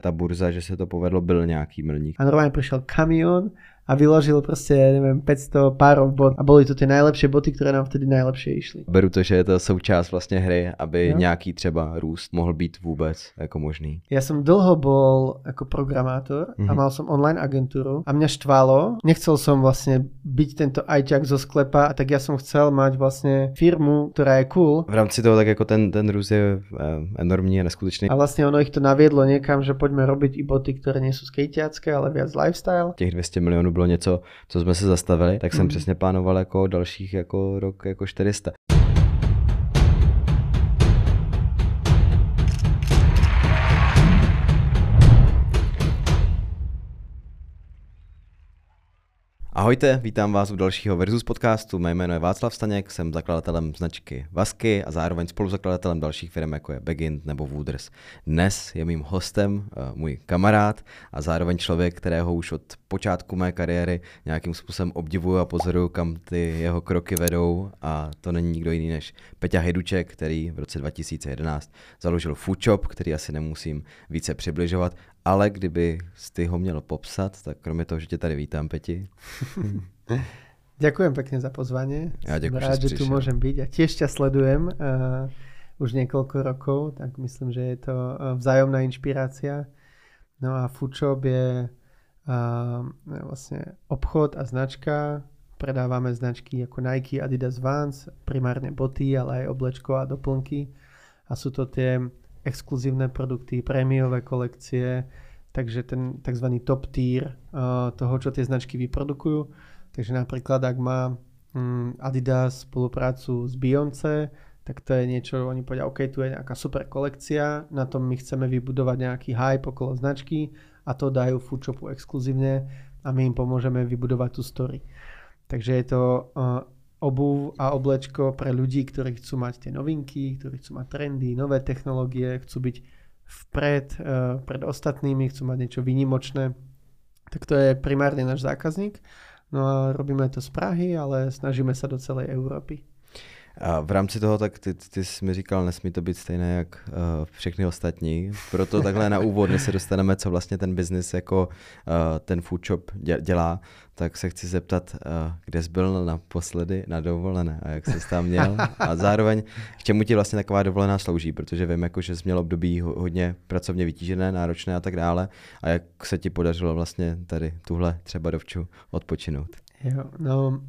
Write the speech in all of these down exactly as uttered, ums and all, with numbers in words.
ta burza, že se to povedlo, byl nějaký milník. A normálne prišiel kamión a vyložil proste, neviem, päťsto párov bot a boli to tie najlepšie boty, ktoré nám vtedy najlepšie išli. Beru to, že je to součást vlastně hry, aby jo. nějaký třeba růst mohl být vůbec jako možný. Ja som dlho bol ako programátor mm-hmm. a mal som online agentúru a mňa štvalo. Nechcel som vlastne byť tento ajťák zo sklepa, a tak ja som chcel mať vlastne firmu, ktorá je cool. V rámci toho tak jako ten, ten růst je enormní a neskutečný. A vlastne ono ich to naviedlo niekam, že poďme robiť i boty, ktoré nie sú skejťácké, ale viac lifestyle. Těch dvě stě milionů bylo něco, co jsme se zastavili, tak jsem mm. přesně plánoval jako dalších jako rok jako čtyři sta. Ahojte, vítám vás u dalšího Versus podcastu. Mé jméno je Václav Staněk, jsem zakladatelem značky Vasky a zároveň spoluzakladatelem dalších firm, jako je Begint nebo Wooders. Dnes je mým hostem uh, můj kamarád a zároveň člověk, kterého už od počátku mé kariéry nějakým způsobem obdivuju a pozoruju, kam ty jeho kroky vedou, a to není nikdo jiný než Peťa Hejduček, který v roce dva tisíce jedenáct založil Foodshop, který asi nemusím více přibližovat. Ale kdyby ty ho měl popsat, tak kromě toho, že tě tady vítám, Peti. Ďakujem pekne za pozvanie. Ja ďakujem, rád, že tu môžem byť a tiež ťa sledujem uh, už niekoľko rokov, tak myslím, že je to uh, vzájomná inšpirácia. No a Foodshop je uh, vlastne obchod a značka. Predávame značky ako Nike, Adidas, Vans, primárne boty, ale aj oblečko a doplnky. A sú to tie exkluzívne produkty, prémiové kolekcie, takže ten tzv. Top tier uh, toho, čo tie značky vyprodukujú. Takže napríklad, ak má um, Adidas spoluprácu s Beyoncé, tak to je niečo, oni povedia, OK, tu je nejaká super kolekcia, na tom my chceme vybudovať nejaký hype okolo značky a to dajú Foodshopu exkluzívne a my im pomôžeme vybudovať tú story. Takže je to uh, obuv a oblečko pre ľudí, ktorí chcú mať tie novinky, ktorí chcú mať trendy, nové technológie, chcú byť vpred, uh, pred ostatnými, chcú mať niečo výnimočné. Tak to je primárne náš zákazník. No a robíme to z Prahy, ale snažíme sa do celej Európy. A v rámci toho, tak ty, ty jsi mi říkal, nesmí to být stejné jak uh, všechny ostatní. Proto takhle na úvod, než se dostaneme, co vlastně ten biznis jako uh, ten Foodshop dělá, tak se chci zeptat, uh, kde jsi byl naposledy na dovolené a jak jsi tam měl. A zároveň, k čemu ti vlastně taková dovolená slouží, protože vím, jako, že jsi měl období hodně pracovně vytížené, náročné a tak dále. A jak se ti podařilo vlastně tady tuhle třeba dovču odpočinout? Jo, no uh,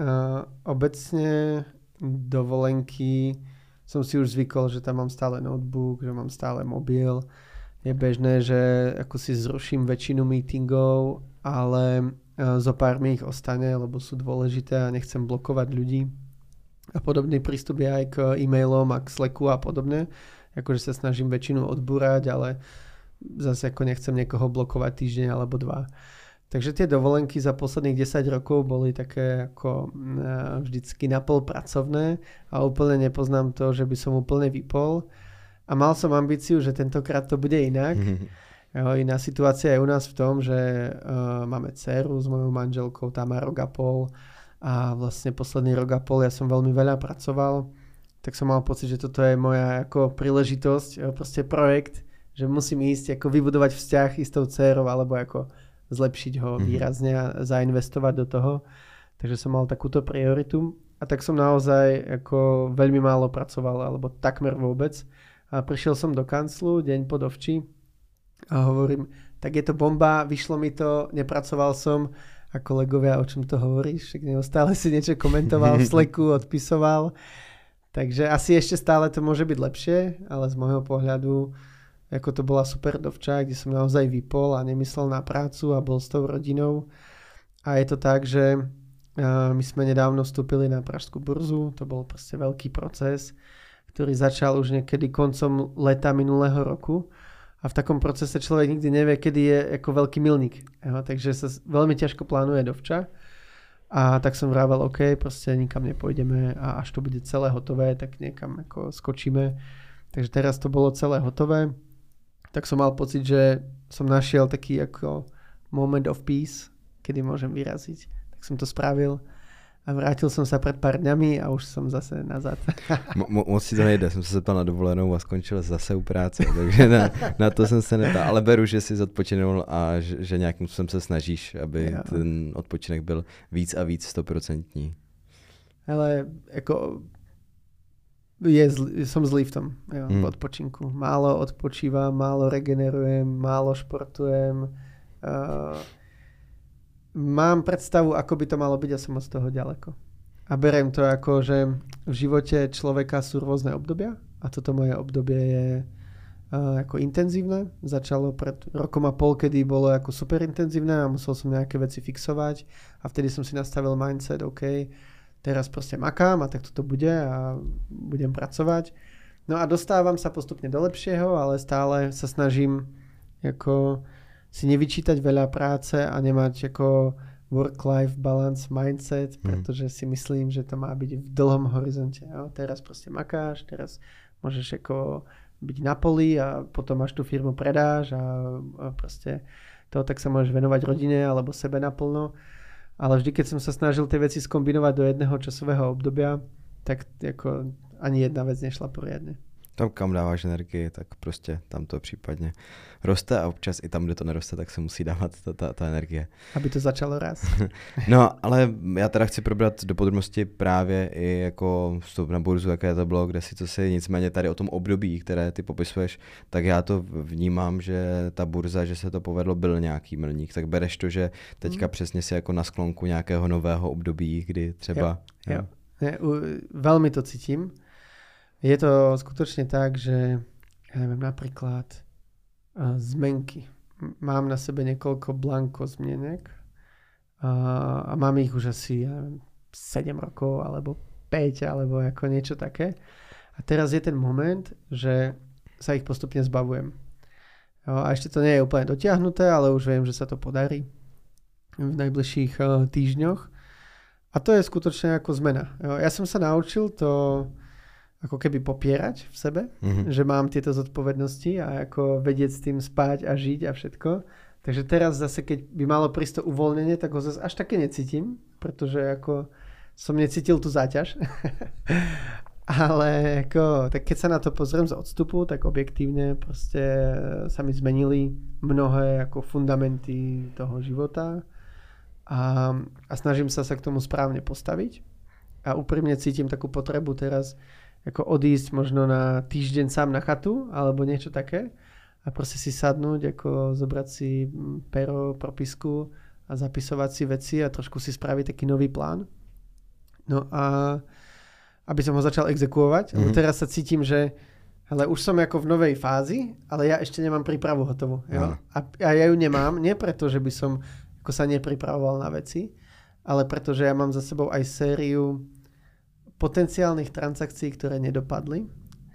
obecne dovolenky som si už zvykol, že tam mám stále notebook, že mám stále mobil. Je bežné, že ako si zruším väčšinu meetingov, ale zo pár mi ich ostane, lebo sú dôležité a nechcem blokovať ľudí. A podobný prístup je aj k e-mailom a k Slacku a podobne. Akože sa snažím väčšinu odbúrať, ale zase ako nechcem niekoho blokovať týždeň alebo dva. Takže tie dovolenky za posledných desať rokov boli také ako vždycky napol pracovné a úplne nepoznám to, že by som úplne vypol. A mal som ambíciu, že tentokrát to bude inak. Jo, iná situácia je u nás v tom, že uh, máme dceru s mojou manželkou, tá má rok a pol a vlastne posledný rok a pol ja som veľmi veľa pracoval, tak som mal pocit, že toto je moja ako príležitosť, proste projekt, že musím ísť ako vybudovať vzťah s tou dcerou alebo ako zlepšiť ho výrazne a zainvestovať do toho. Takže som mal takúto prioritu a tak som naozaj ako veľmi málo pracoval, alebo takmer vôbec. A prišiel som do kanclu deň po dovči a hovorím, tak je to bomba, vyšlo mi to, nepracoval som a kolegovia, o čom to hovoríš? Však neustále si niečo komentoval v Slacku, odpisoval. Takže asi ešte stále to môže byť lepšie, ale z môjho pohľadu ako to bola super dovča, kde som naozaj vypol a nemyslel na prácu a bol s tou rodinou. A je to tak, že uh, my sme nedávno vstúpili na pražskú burzu, to bol proste veľký proces, ktorý začal už niekedy koncom leta minulého roku. A v takom procese človek nikdy nevie, kedy je ako veľký milník. Jo, takže sa veľmi ťažko plánuje dovča. A tak som vravel, OK, proste nikam nepôjdeme a až to bude celé hotové, tak niekam ako skočíme. Takže teraz to bolo celé hotové. Tak som mal pocit, že som našiel taký ako moment of peace, kedy môžem vyraziť. Tak som to spravil A vrátil som sa pred pár dňami a už som zase nazad. Mo- mo- moc si to nejde, jsem se zeptal na dovolenou a skončil zase u práce, takže na, na to jsem se neptal. Ale beru, že jsi odpočinul a že, že nějakým způsobem se snažíš, aby jo. ten odpočinek byl víc a víc stoprocentní. Ale jako je zl- som zlý v tom, jo, hmm. v odpočinku. Málo odpočívam, málo regenerujem, málo športujem. Uh, mám predstavu, ako by to malo byť a som od toho ďaleko. A beriem to ako, že v živote človeka sú rôzne obdobia a toto moje obdobie je uh, ako intenzívne. Začalo pred rokom a pol, kedy bolo ako super intenzívne a musel som nejaké veci fixovať a vtedy som si nastavil mindset, OK, teraz proste makám a tak toto bude a budem pracovať. No a dostávam sa postupne do lepšieho, ale stále sa snažím ako si nevyčítať veľa práce a nemať ako work-life balance mindset, pretože si myslím, že to má byť v dlhom horizonte. Jo? Teraz proste makáš, teraz môžeš ako byť na poli a potom až tú firmu predáš a, a proste to tak sa môžeš venovať rodine alebo sebe naplno. Ale vždy, keď som sa snažil tie veci skombinovať do jedného časového obdobia, tak ako ani jedna vec nešla poriadne. Tam, kam dáváš energii, tak prostě tam to případně roste a občas i tam, kde to neroste, tak se musí dávat ta, ta, ta energie. Aby to začalo raz. No, ale já teda chci probrat do podrobnosti právě i jako vstup na burzu, jaké to bylo, kde si co si, nicméně tady o tom období, které ty popisuješ, tak já to vnímám, že ta burza, že se to povedlo, byl nějaký milník, tak bereš to, že teďka hmm. přesně si jako na sklonku nějakého nového období, kdy třeba... Jo, jo. Ne, u, veľmi to cítim. Je to skutočne tak, že ja neviem, napríklad uh, zmenky. Mám na sebe niekoľko blanko zmienek uh, a mám ich už asi ja neviem, sedem rokov alebo päť alebo ako niečo také. A teraz je ten moment, že sa ich postupne zbavujem. Jo, a ešte to nie je úplne dotiahnuté, ale už viem, že sa to podarí v najbližších uh, týždňoch. A to je skutočne ako zmena. Jo, ja som sa naučil to ako keby popierať v sebe, mm-hmm. že mám tieto zodpovednosti a ako vedieť s tým spať a žiť a všetko. Takže teraz zase, keď by malo prísť to uvoľnenie, tak ho zase až také necítim, pretože ako som necítil tú záťaž. Ale ako, tak keď sa na to pozriem z odstupu, tak objektívne proste sa mi zmenili mnohé ako fundamenty toho života a, a snažím sa sa k tomu správne postaviť. A úprimne cítim takú potrebu teraz ako odísť možno na týždeň sám na chatu alebo niečo také a proste si sadnúť, ako zobrať si pero, propisku a zapisovať si veci a trošku si spraviť taký nový plán. No a aby som ho začal exekuovať. Mm-hmm. Teraz sa cítim, že ale už som ako v novej fázi, ale ja ešte nemám prípravu hotovú. Jo? A, a ja ju nemám, nie preto, že by som ako sa nepripravoval na veci, ale preto, že ja mám za sebou aj sériu potenciálnych transakcií, ktoré nedopadli.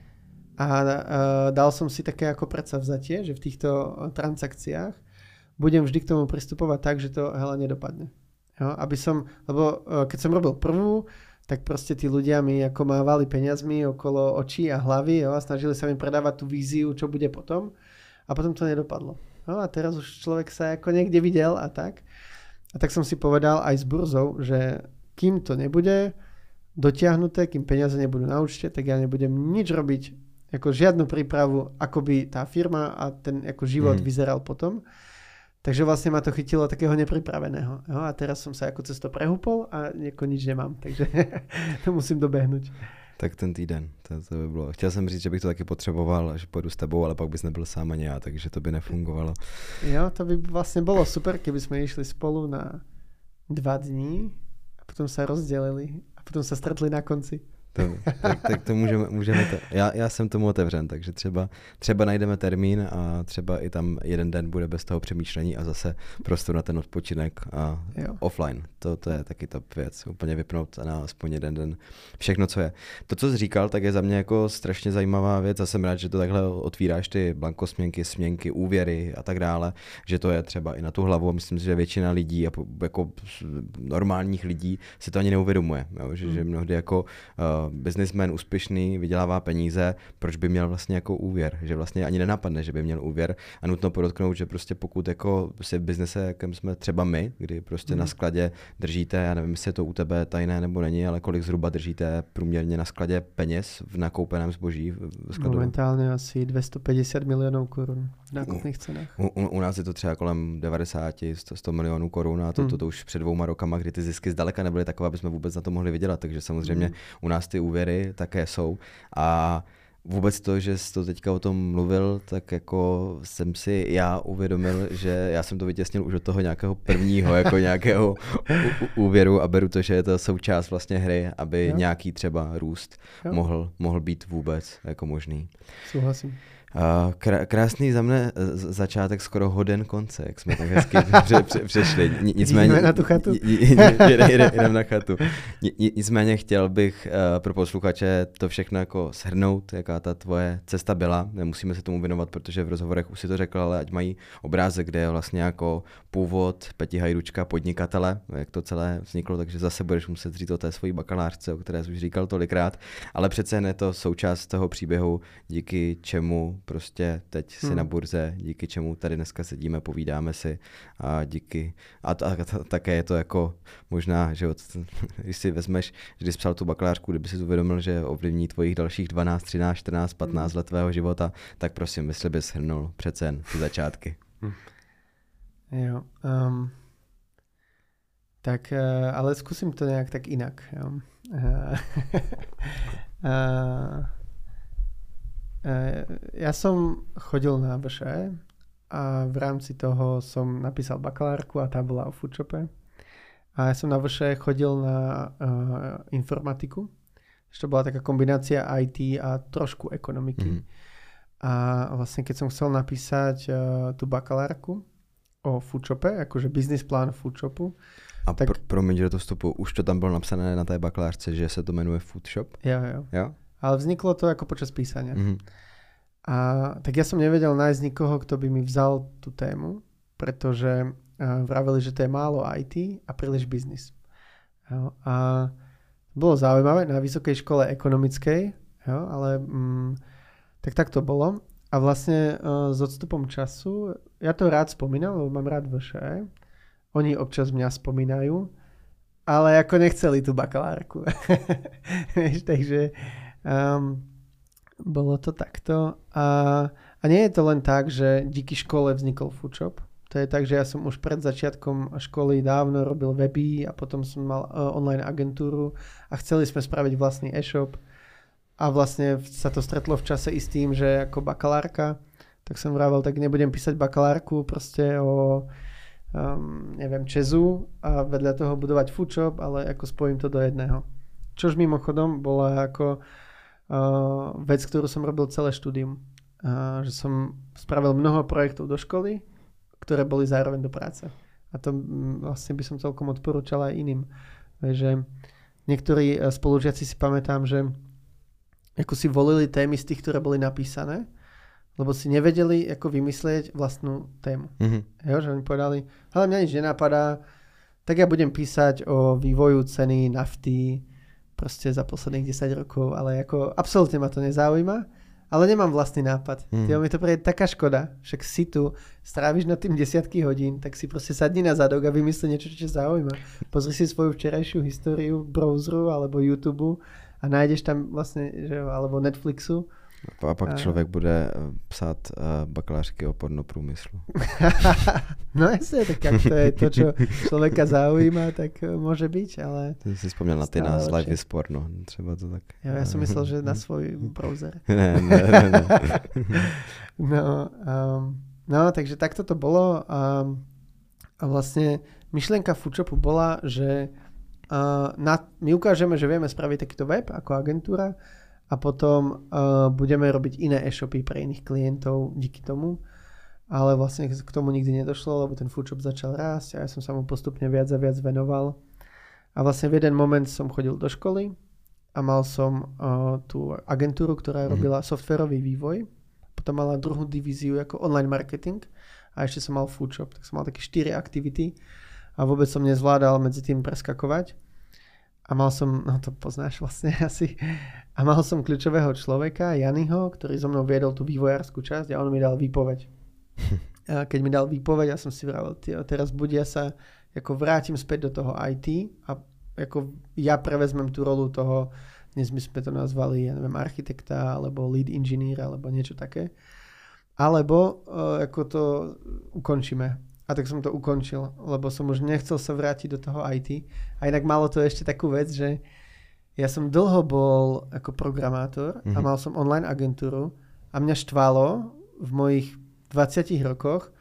A uh, dal som si také ako predsavzatie, že v týchto transakciách budem vždy k tomu pristupovať tak, že to hele nedopadne. Jo? Aby som, lebo uh, keď som robil prvú, tak proste tí ľudia mi ako mávali peniazmi okolo očí a hlavy, jo? A snažili sa mi predávať tú víziu, čo bude potom. A potom to nedopadlo. Jo? A teraz už človek sa ako niekde videl a tak. A tak som si povedal aj s burzou, že kým to nebude dotiahnuté, kým peniaze nebudú na účte, tak ja nebudem nič robiť, ako žiadnu prípravu, ako by tá firma a ten ako život mm. vyzeral potom. Takže vlastne ma to chytilo takého nepripraveného. Jo? A teraz som sa ako cez to prehúpol a ako nič nemám, takže to musím dobehnúť. Tak ten týden, to, to by bylo. Chtěl jsem říct, že bych to taky potřeboval, že půjdu s tebou, ale pak bys nebyl sám ani já, takže to by nefungovalo. Jo, to by vlastne bolo super, keby sme išli spolu na dva dní a potom sa rozdelili. A potom se stretli na konci. To, tak, tak to můžeme, můžeme to. Já, já jsem tomu otevřen, takže třeba, třeba najdeme termín a třeba i tam jeden den bude bez toho přemýšlení a zase prostor na ten odpočinek a jo. offline. To, to je taky top věc. Úplně vypnout na aspoň jeden den všechno, co je. To, co jsi říkal, tak je za mě jako strašně zajímavá věc a jsem rád, že to takhle otvíráš ty blankosměnky, směnky, úvěry a tak dále, že to je třeba i na tu hlavu. Myslím si, že většina lidí, jako normálních lidí si to ani neuvědomuje. Jo? Že, hmm. že mnohdy jako uh, businessman úspěšný, vydělává peníze, proč by měl vlastně jako úvěr, že vlastně ani nenapadne, že by měl úvěr a nutno podotknout, že prostě pokud jako si v biznese, jakém jsme třeba my, kdy prostě mm. na skladě držíte, já nevím, jestli je to u tebe tajné nebo není, ale kolik zhruba držíte průměrně na skladě peněz v nakoupeném zboží v skladu? Momentálně asi dvesto päťdesiat milionů korun v nákupných cenách. U, u, u nás je to třeba kolem devadesát sto milionů korun a to, mm. to, to už před dvouma rokama, kdy ty zisky zdaleka nebyly takové, aby jsme vůbec na to mohli vydělat, takže samozřejmě mm. u nás ty úvěry také jsou a vůbec to, že jsi to teďka o tom mluvil, tak jako jsem si já uvědomil, že já jsem to vytěsnil už od toho nějakého prvního, jako nějakého úvěru a beru to, že je to součást vlastně hry, aby jo. nějaký třeba růst mohl, mohl být vůbec jako možný. Souhlasím. Krásný za mne začátek, skoro hoden konce, jak jsme tak hezky pře, pře, přešli. Nicméně, jdeme na tu chatu. Jdeme na chatu. Nicméně chtěl bych pro posluchače to všechno jako shrnout, jaká ta tvoje cesta byla. Nemusíme se tomu věnovat, protože v rozhovorech už si to řekl, ale ať mají obrázek, kde je vlastně jako původ Peti Hajdučka, podnikatele, jak to celé vzniklo, takže zase budeš muset říct o té svojí bakalářce, o které jsi už říkal tolikrát, ale přece jen je to součást toho příběhu, díky čemu prostě teď si hmm. na burze, díky čemu tady dneska sedíme, povídáme si a díky, a, t- a t- také je to jako možná, že od, když si vezmeš, že jsi psal tu bakalářku, kdyby si uvědomil, že ovlivní tvojich dalších dvanáct, třináct, čtrnáct, patnáct hmm. let tvého života, tak prosím, jestli bys shrnul přece jen ty začátky. Hmm. Jo, um, tak, uh, ale zkusím to nějak tak jinak. Jo. Uh, uh, Ja som chodil na vé š é a v rámci toho som napísal bakalárku a tá bola o foodshope. A ja som na vé š é chodil na uh, informatiku, že to bola taká kombinácia í té a trošku ekonomiky. Mm. A vlastne keď som chcel napísať uh, tú bakalárku o foodshope, akože business plán foodshopu. A tak... pr- promiň, že to vstupu, už to tam bylo napsané na té bakalářce, že se to jmenuje foodshop? Jo, jo. Jo? Ale vzniklo to ako počas písania. Mm-hmm. A tak ja som nevedel nájsť nikoho, kto by mi vzal tú tému, pretože uh, vraveli, že to je málo í té a príliš biznis. Jo, a bolo zaujímavé na vysokej škole ekonomickej, jo, ale um, tak tak to bolo. A vlastne uh, s odstupom času, ja to rád spomínam, lebo mám rád vé š é. Oni občas mňa spomínajú, ale ako nechceli tú bakalárku. Takže Um, bolo to takto a, a nie je to len tak, že díky škole vznikol foodshop. To je tak, že ja som už pred začiatkom školy dávno robil weby a potom som mal uh, online agentúru a chceli sme spraviť vlastný e-shop a vlastne sa to stretlo v čase i s tým, že ako bakalárka, tak som vravel, tak nebudem písať bakalárku proste o um, neviem, Česu a vedľa toho budovať foodshop, ale ako spojím to do jedného. Čož mimochodom bola ako Uh, vec, ktorú som robil celé štúdium. Uh, že som spravil mnoho projektov do školy, ktoré boli zároveň do práce. A to um, vlastne by som celkom odporúčal aj iným. Takže niektorí uh, spolužiaci si pamätám, že ako si volili témy z tých, ktoré boli napísané, lebo si nevedeli, ako vymyslieť vlastnú tému. Mm-hmm. Jo, že oni povedali, ale mňa nič nenapadá, tak ja budem písať o vývoju ceny nafty proste za posledných desať rokov, ale ako absolútne ma to nezaujíma, ale nemám vlastný nápad. Mm. Tyjo, mi to príde taká škoda, však si tu, stráviš na tým desiatky hodín, tak si proste sadni na zadok a vymysli niečo, čo ťa zaujíma. Pozri si svoju včerajšiu históriu browseru alebo YouTube a nájdeš tam vlastne, že, alebo Netflixu. A pak člověk bude psát uh, bakalářky o pornoprůmyslu. No jasne, tak ak to je to, čo človeka zaujíma, tak môže byť, ale... Ty si spomněl na ty nás Life is Porno, třeba to tak... Jo, ja som myslel, že na svoj browser. ne, ne, ne, ne. no, um, no, takže takto to bolo a, a vlastne myšlienka foodshopu bola, že uh, na, my ukážeme, že vieme spraviť takýto web ako agentúra, a potom uh, budeme robiť iné e-shopy pre iných klientov díky tomu. Ale vlastne k tomu nikdy nedošlo, lebo ten foodshop začal rásť a ja som sa mu postupne viac a viac venoval. A vlastne v jeden moment som chodil do školy a mal som uh, tú agentúru, ktorá mm-hmm. robila softwarový vývoj. Potom mala druhú divíziu ako online marketing a ešte som mal foodshop. Tak som mal také štyri aktivity a vôbec som nezvládal medzi tým preskakovať. a mal som, no to poznáš vlastne asi, a mal som kľúčového človeka, Janiho, ktorý so mnou viedol tú vývojárskú časť a on mi dal výpoveď. A keď mi dal výpoveď, ja som si vravel, teraz buď ja sa ako vrátim späť do toho í té a ako ja prevezmem tú rolu toho, dnes my sme to nazvali, ja neviem, architekta, alebo lead engineer, alebo niečo také. Alebo uh, ako to ukončíme. A tak som to ukončil, lebo som už nechcel sa vrátiť do toho í té. A inak malo to ešte takú vec, že ja som dlho bol ako programátor mm-hmm. a mal som online agentúru a mňa štvalo v mojich dvadsiatich rokoch,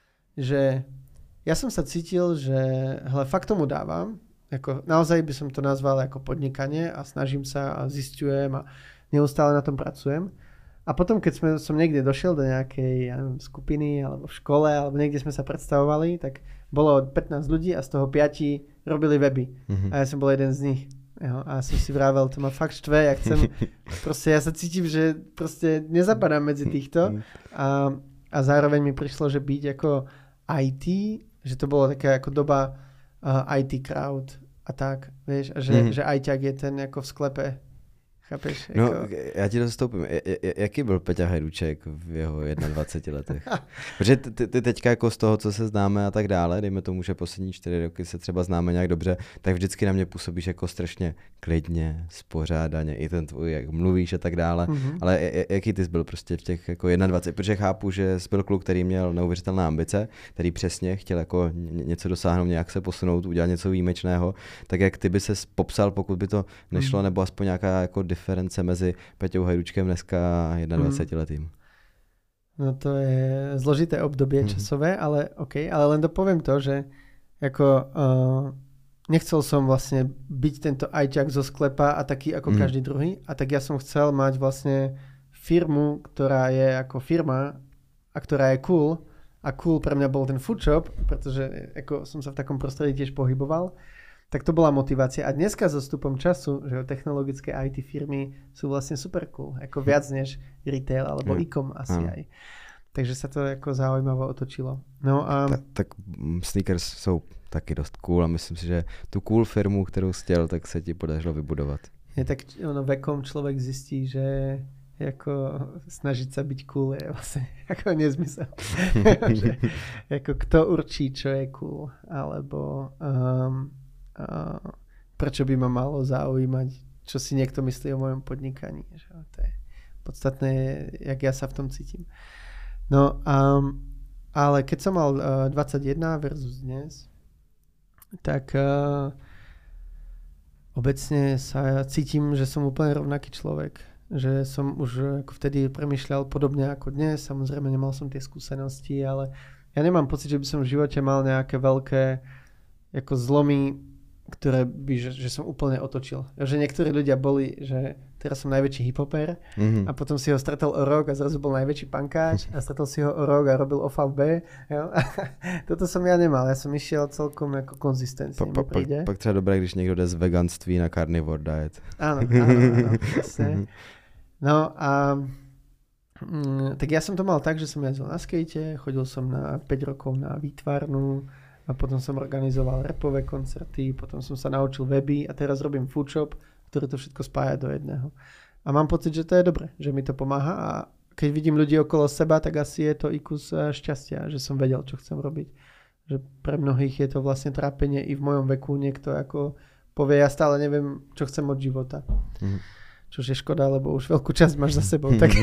že ja som sa cítil, že hele, fakt tomu dávam. Ako, naozaj by som to nazval ako podnikanie a snažím sa a zisťujem a neustále na tom pracujem. A potom, keď sme, som niekde došiel do nejakej ja neviem, skupiny alebo v škole, alebo niekde sme sa predstavovali, tak bolo pätnásť ľudí a z toho piati robili weby. Mm-hmm. A ja som bol jeden z nich. Jo, a som si vravel, to ma fakt štve, ja chcem, proste ja sa cítim, že proste nezapadám medzi týchto. A, a zároveň mi prišlo, že byť ako í té, že to bolo taká ako doba uh, í té crowd a tak, vieš, a že, mm-hmm. že ajťák je ten ako v sklepe. Chápeš? No, jako... já ti dostoupím. Jaký byl Peťa Hajduček v jeho dvaceti jedna letech? Protože ty, ty teďka jako z toho, co se známe a tak dále, dejme tomu, že poslední čtyři roky se třeba známe nějak dobře, tak vždycky na mě působíš jako strašně klidně, spořádaně, i ten tvůj, jak mluvíš a tak dále. Mm-hmm. Ale jaký ty jsi byl prostě v těch jako dvaceti jedna? Protože chápu, že jsi byl kluk, který měl neuvěřitelné ambice, který přesně chtěl jako něco dosáhnout, nějak se posunout, udělat něco výjimečného. Tak jak ty by ses popsal, pokud by to nešlo, mm-hmm. nebo aspoň nějaká jako diference mezi Peťou Hajdučkem dneska a dvadsaťjednoletým? Mm. No to je zložité obdobie mm. časové, ale OK, ale len dopoviem to, že ako uh, nechcel som vlastne byť tento ajťák zo sklepa a taký ako mm. každý druhý, a tak ja som chcel mať vlastne firmu, ktorá je ako firma a ktorá je cool, a cool pre mňa bol ten food shop, pretože ako som sa v takom prostredí tiež pohyboval. Tak to bola motivácia. A dneska so stupom času, že technologické í té firmy sú vlastne super cool. Ako viac než retail alebo mm. e-com asi mm. aj. Takže sa to ako zaujímavo otočilo. No a... Ta, tak sneakers jsou taky dost cool a myslím si, že tu cool firmu, kterou jsi chtěl, tak se ti podařilo vybudovat. Je tak ono, vekom človek zistí, že jako snažiť sa byť cool je vlastne ako nezmysel. Že, ako kto určí, čo je cool. Alebo... Um, Uh, prečo by ma malo zaujímať, čo si niekto myslí o mojom podnikaní. Že to je podstatné, jak ja sa v tom cítim. No, um, ale keď som mal uh, dvadsaťjeden versus dnes, tak uh, obecne sa cítim, že som úplne rovnaký človek. Že som už ako vtedy premýšľal podobne ako dnes. Samozrejme, nemal som tie skúsenosti, ale ja nemám pocit, že by som v živote mal nejaké veľké ako zlomy, ktoré by, že, že som úplne otočil. Že niektorí ľudia boli, že teraz som najväčší hiphoper mm-hmm. a potom si ho stretol o rok a zrazu bol najväčší pankáč a stretol si ho o rok a robil O V B. Jo? Toto som ja nemal. Ja som išiel celkom ako konzistencií. Pa, pa, pak, pak třeba dobré, když niekto jde z veganství na carnivore diet. Áno, áno, áno. Vlastne. No a mm, tak ja som to mal tak, že som jazdil na skate, chodil som na päť rokov na výtvarnú, a potom som organizoval rapové koncerty, potom som sa naučil weby a teraz robím food shop, ktorý to všetko spája do jedného. A mám pocit, že to je dobre, že mi to pomáha, a keď vidím ľudí okolo seba, tak asi je to i kus šťastia, že som vedel, čo chcem robiť. Že pre mnohých je to vlastne trápenie i v mojom veku. Niekto ako povie, ja stále neviem, čo chcem od života. Mm. Čož je škoda, lebo už veľkú časť máš za sebou. Tak...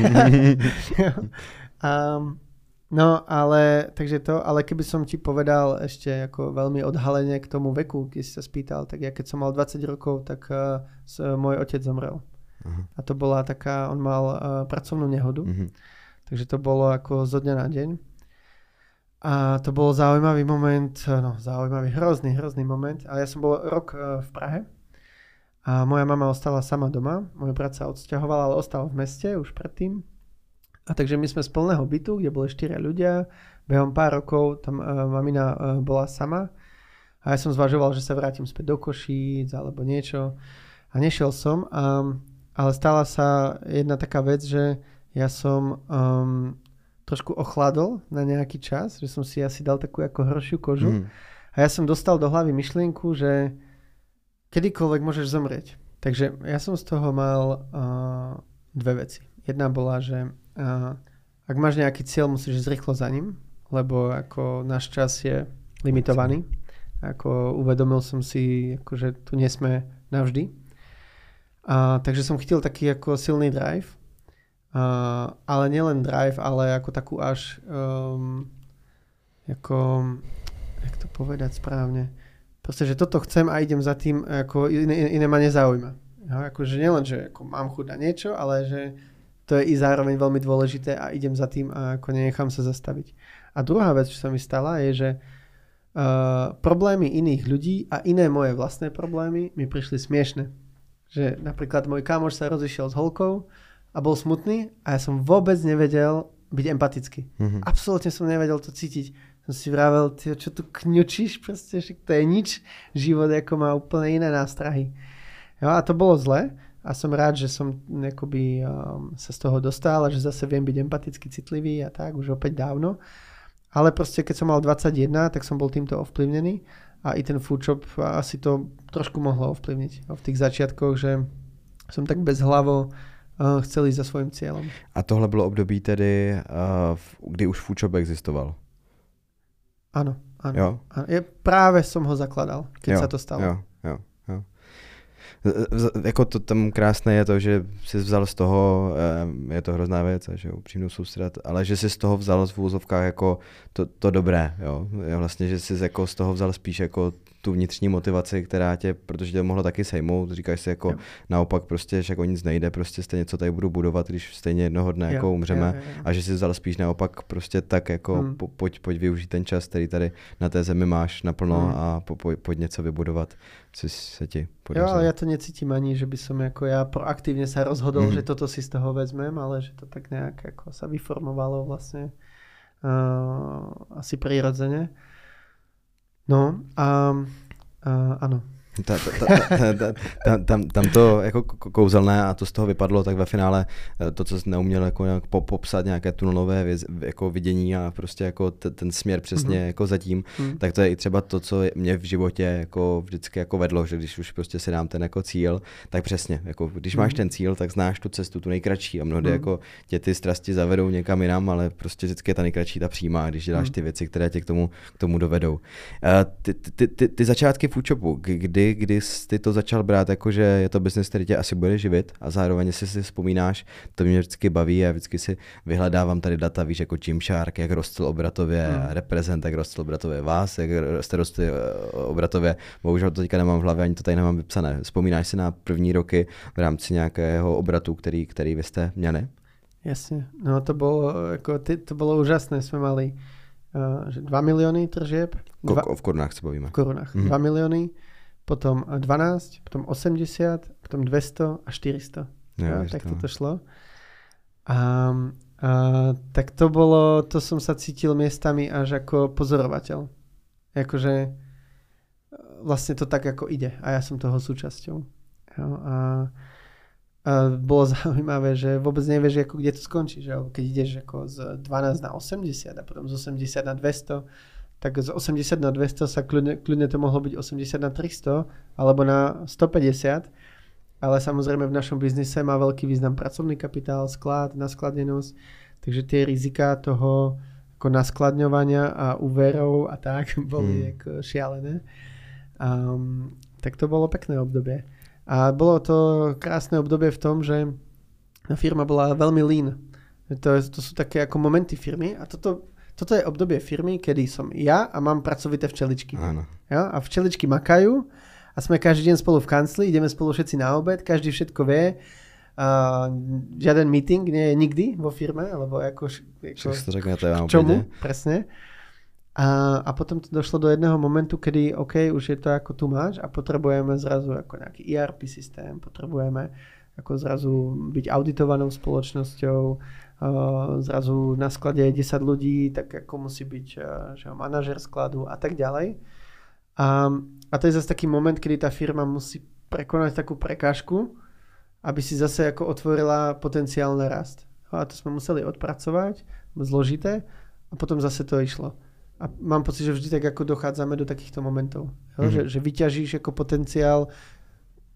um, No, ale, takže to, ale keby som ti povedal ešte ako veľmi odhalenie k tomu veku, keď si sa spýtal, tak ja keď som mal dvadsať rokov, tak uh, s, uh, môj otec zomrel. Uh-huh. A to bola taká, on mal uh, pracovnú nehodu, uh-huh. takže to bolo ako zo dňa na deň. A to bol zaujímavý moment, no zaujímavý, hrozný, hrozný moment, ale ja som bol rok uh, v Prahe a moja mama ostala sama doma, môj brat sa odsťahoval, ale ostal v meste už predtým. A takže my sme z plného bytu, kde boli štyria ľudia, behom pár rokov tam uh, mamina uh, bola sama a ja som zvažoval, že sa vrátim späť do Košíc alebo niečo a nešiel som, um, ale stala sa jedna taká vec, že ja som um, trošku ochladol na nejaký čas, že som si asi dal takú ako hrošiu kožu mm. a ja som dostal do hlavy myšlienku, že kedykoľvek môžeš zomrieť. Takže ja som z toho mal uh, dve veci. Jedna bola, že uh, ak máš nejaký cieľ, musíš ísť rýchlo za ním, lebo ako náš čas je limitovaný. Ako uvedomil som si, ako, že tu nie sme navždy. Uh, takže som chytil taký ako silný drive. Uh, ale nielen drive, ale ako takú až um, ako, jak to povedať správne, proste, že toto chcem a idem za tým, ako iné, iné ma nezaujíma. No, akože nielen, že ako mám chuť na niečo, ale že to je i zároveň veľmi dôležité a idem za tým a ako nenechám sa zastaviť. A druhá vec, čo sa mi stala, je, že uh, problémy iných ľudí a iné moje vlastné problémy mi prišli smiešne. Že napríklad môj kamoš sa rozišiel s holkou a bol smutný a ja som vôbec nevedel byť empatický. Mm-hmm. Absolútne som nevedel to cítiť. Som si vravel, tyjo, čo tu kňučíš, proste, že to je nič. Život ako má úplne iné nástrahy. Jo, a to bolo zle a som rád, že som akoby, um, sa z toho dostal a že zase viem byť empaticky citlivý a tak, už opäť dávno. Ale proste, keď som mal dvadsaťjeden, tak som bol týmto ovplyvnený a i ten food shop asi to trošku mohlo ovplyvniť. V tých začiatkoch, že som tak bezhlavo uh, chcel ísť za svojím cieľom. A tohle bylo období tedy, uh, kdy už food shop existoval? Áno, áno. Jo? áno. Je, práve som ho zakladal, keď jo, sa to stalo. Jo, jo, jo. Jako to tam krásné je to, že jsi vzal z toho, je to hrozná věc, že upřímnou soustřed, ale že jsi z toho vzal v úvozovkách jako to, to dobré, jo. Vlastně, že jsi jako z toho vzal spíš jako tu vnitřní motivaci, která tě, protože tě mohlo taky sejmout, říkáš si jako jo. naopak prostě, že jako nic nejde, prostě stejně co tady budu budovat, když stejně jednoho dne jo, jako umřeme jo, jo, jo. a že jsi vzal spíš naopak prostě tak jako hmm. po, pojď, pojď využít ten čas, který tady na té zemi máš naplno hmm. a po, po, pojď něco vybudovat, co se ti podaří. Jo, ale ja to necítim ani, že by som ako ja proaktívne sa rozhodol, hmm. že toto si z toho vezmem, ale že to tak nejak ako sa vyformovalo vlastne uh, asi prirodzene. No a uh, ano. Ta, ta, ta, ta, ta, ta, tam, tam to jako kouzelné a to z toho vypadlo, tak ve finále to, co jsi neuměl jako nějak popsat, nějaké tunelové věc, jako vidění a prostě jako t, ten směr přesně mm-hmm. jako zatím, mm. tak to je i třeba to, co mě v životě jako vždycky jako vedlo, že když už prostě si dám ten jako cíl, tak přesně, jako když máš mm. ten cíl, tak znáš tu cestu, tu nejkratší a mnohdy mm. jako tě ty strasti zavedou někam jinam, ale prostě vždycky je ta nejkratší ta přímá, když děláš ty věci, které tě k tomu, k tomu dovedou. Uh, ty, ty, ty, ty začátky food shopu, kdy kdy jsi to začal brát jako, že je to business, který tě asi bude živit a zároveň, jestli si vzpomínáš, to mě vždycky baví a vždycky si vyhledávám tady data, víš, jako Gymshark, jak rostl obratově, hmm. Represent, jak rostl obratově, vás, jak jste rostli obratově, bohužel to teďka nemám v hlavě, ani to tady nemám vypsané. Vzpomínáš si na první roky v rámci nějakého obratu, který, který vy jste měli? Jasně, no to bylo, jako, ty, to bylo úžasné, jsme mali uh, dva miliony tržieb. Dva, v korunách se bavíme. V korunách, hmm. dva miliony. Potom dvanásť, potom osemdesiat, potom dvesto a štyristo. Ja, tak toto šlo. A, a tak to bolo, to som sa cítil miestami až ako pozorovateľ. Akože vlastne to tak ako ide a ja som toho súčasťou. Jo, a, a bolo zaujímavé, že vôbec nevieš, ako kde to skončí. Že? Keď ideš ako z dvanásť na osemdesiat a potom z osemdesiat na dvesto, tak z osemdesiat na dvesto sa kľudne, kľudne to mohlo byť osemdesiat na tristo alebo na stopäťdesiat, ale samozrejme v našom biznise má veľký význam pracovný kapitál, sklad, naskladnenosť, takže tie rizika toho ako naskladňovania a úverov a tak boli hmm. ako šialené. Um, tak to bolo pekné obdobie. A bolo to krásne obdobie v tom, že firma bola veľmi lean. To, to sú také ako momenty firmy a toto Toto je obdobie firmy, kedy som ja a mám pracovité včeličky. Áno. Ja? A včeličky makajú a sme každý deň spolu v kancli, ideme spolu všetci na obed, každý všetko vie. Uh, žiaden meeting nie je nikdy vo firme, alebo ako, ako k čomu, presne. A, a potom to došlo do jedného momentu, kedy OK, už je to ako tu máš a potrebujeme zrazu ako nejaký í er pé systém, potrebujeme ako zrazu byť auditovanou spoločnosťou, Uh, zrazu na sklade je desať ľudí, tak ako musí byť uh, že manažer skladu a tak ďalej. A, a to je zase taký moment, kedy tá firma musí prekonať takú prekážku, aby si zase ako otvorila potenciálny rast. A to sme museli odpracovať, zložité, a potom zase to išlo. A mám pocit, že vždy tak ako dochádzame do takýchto momentov. Mm-hmm. Že, že vyťažíš ako potenciál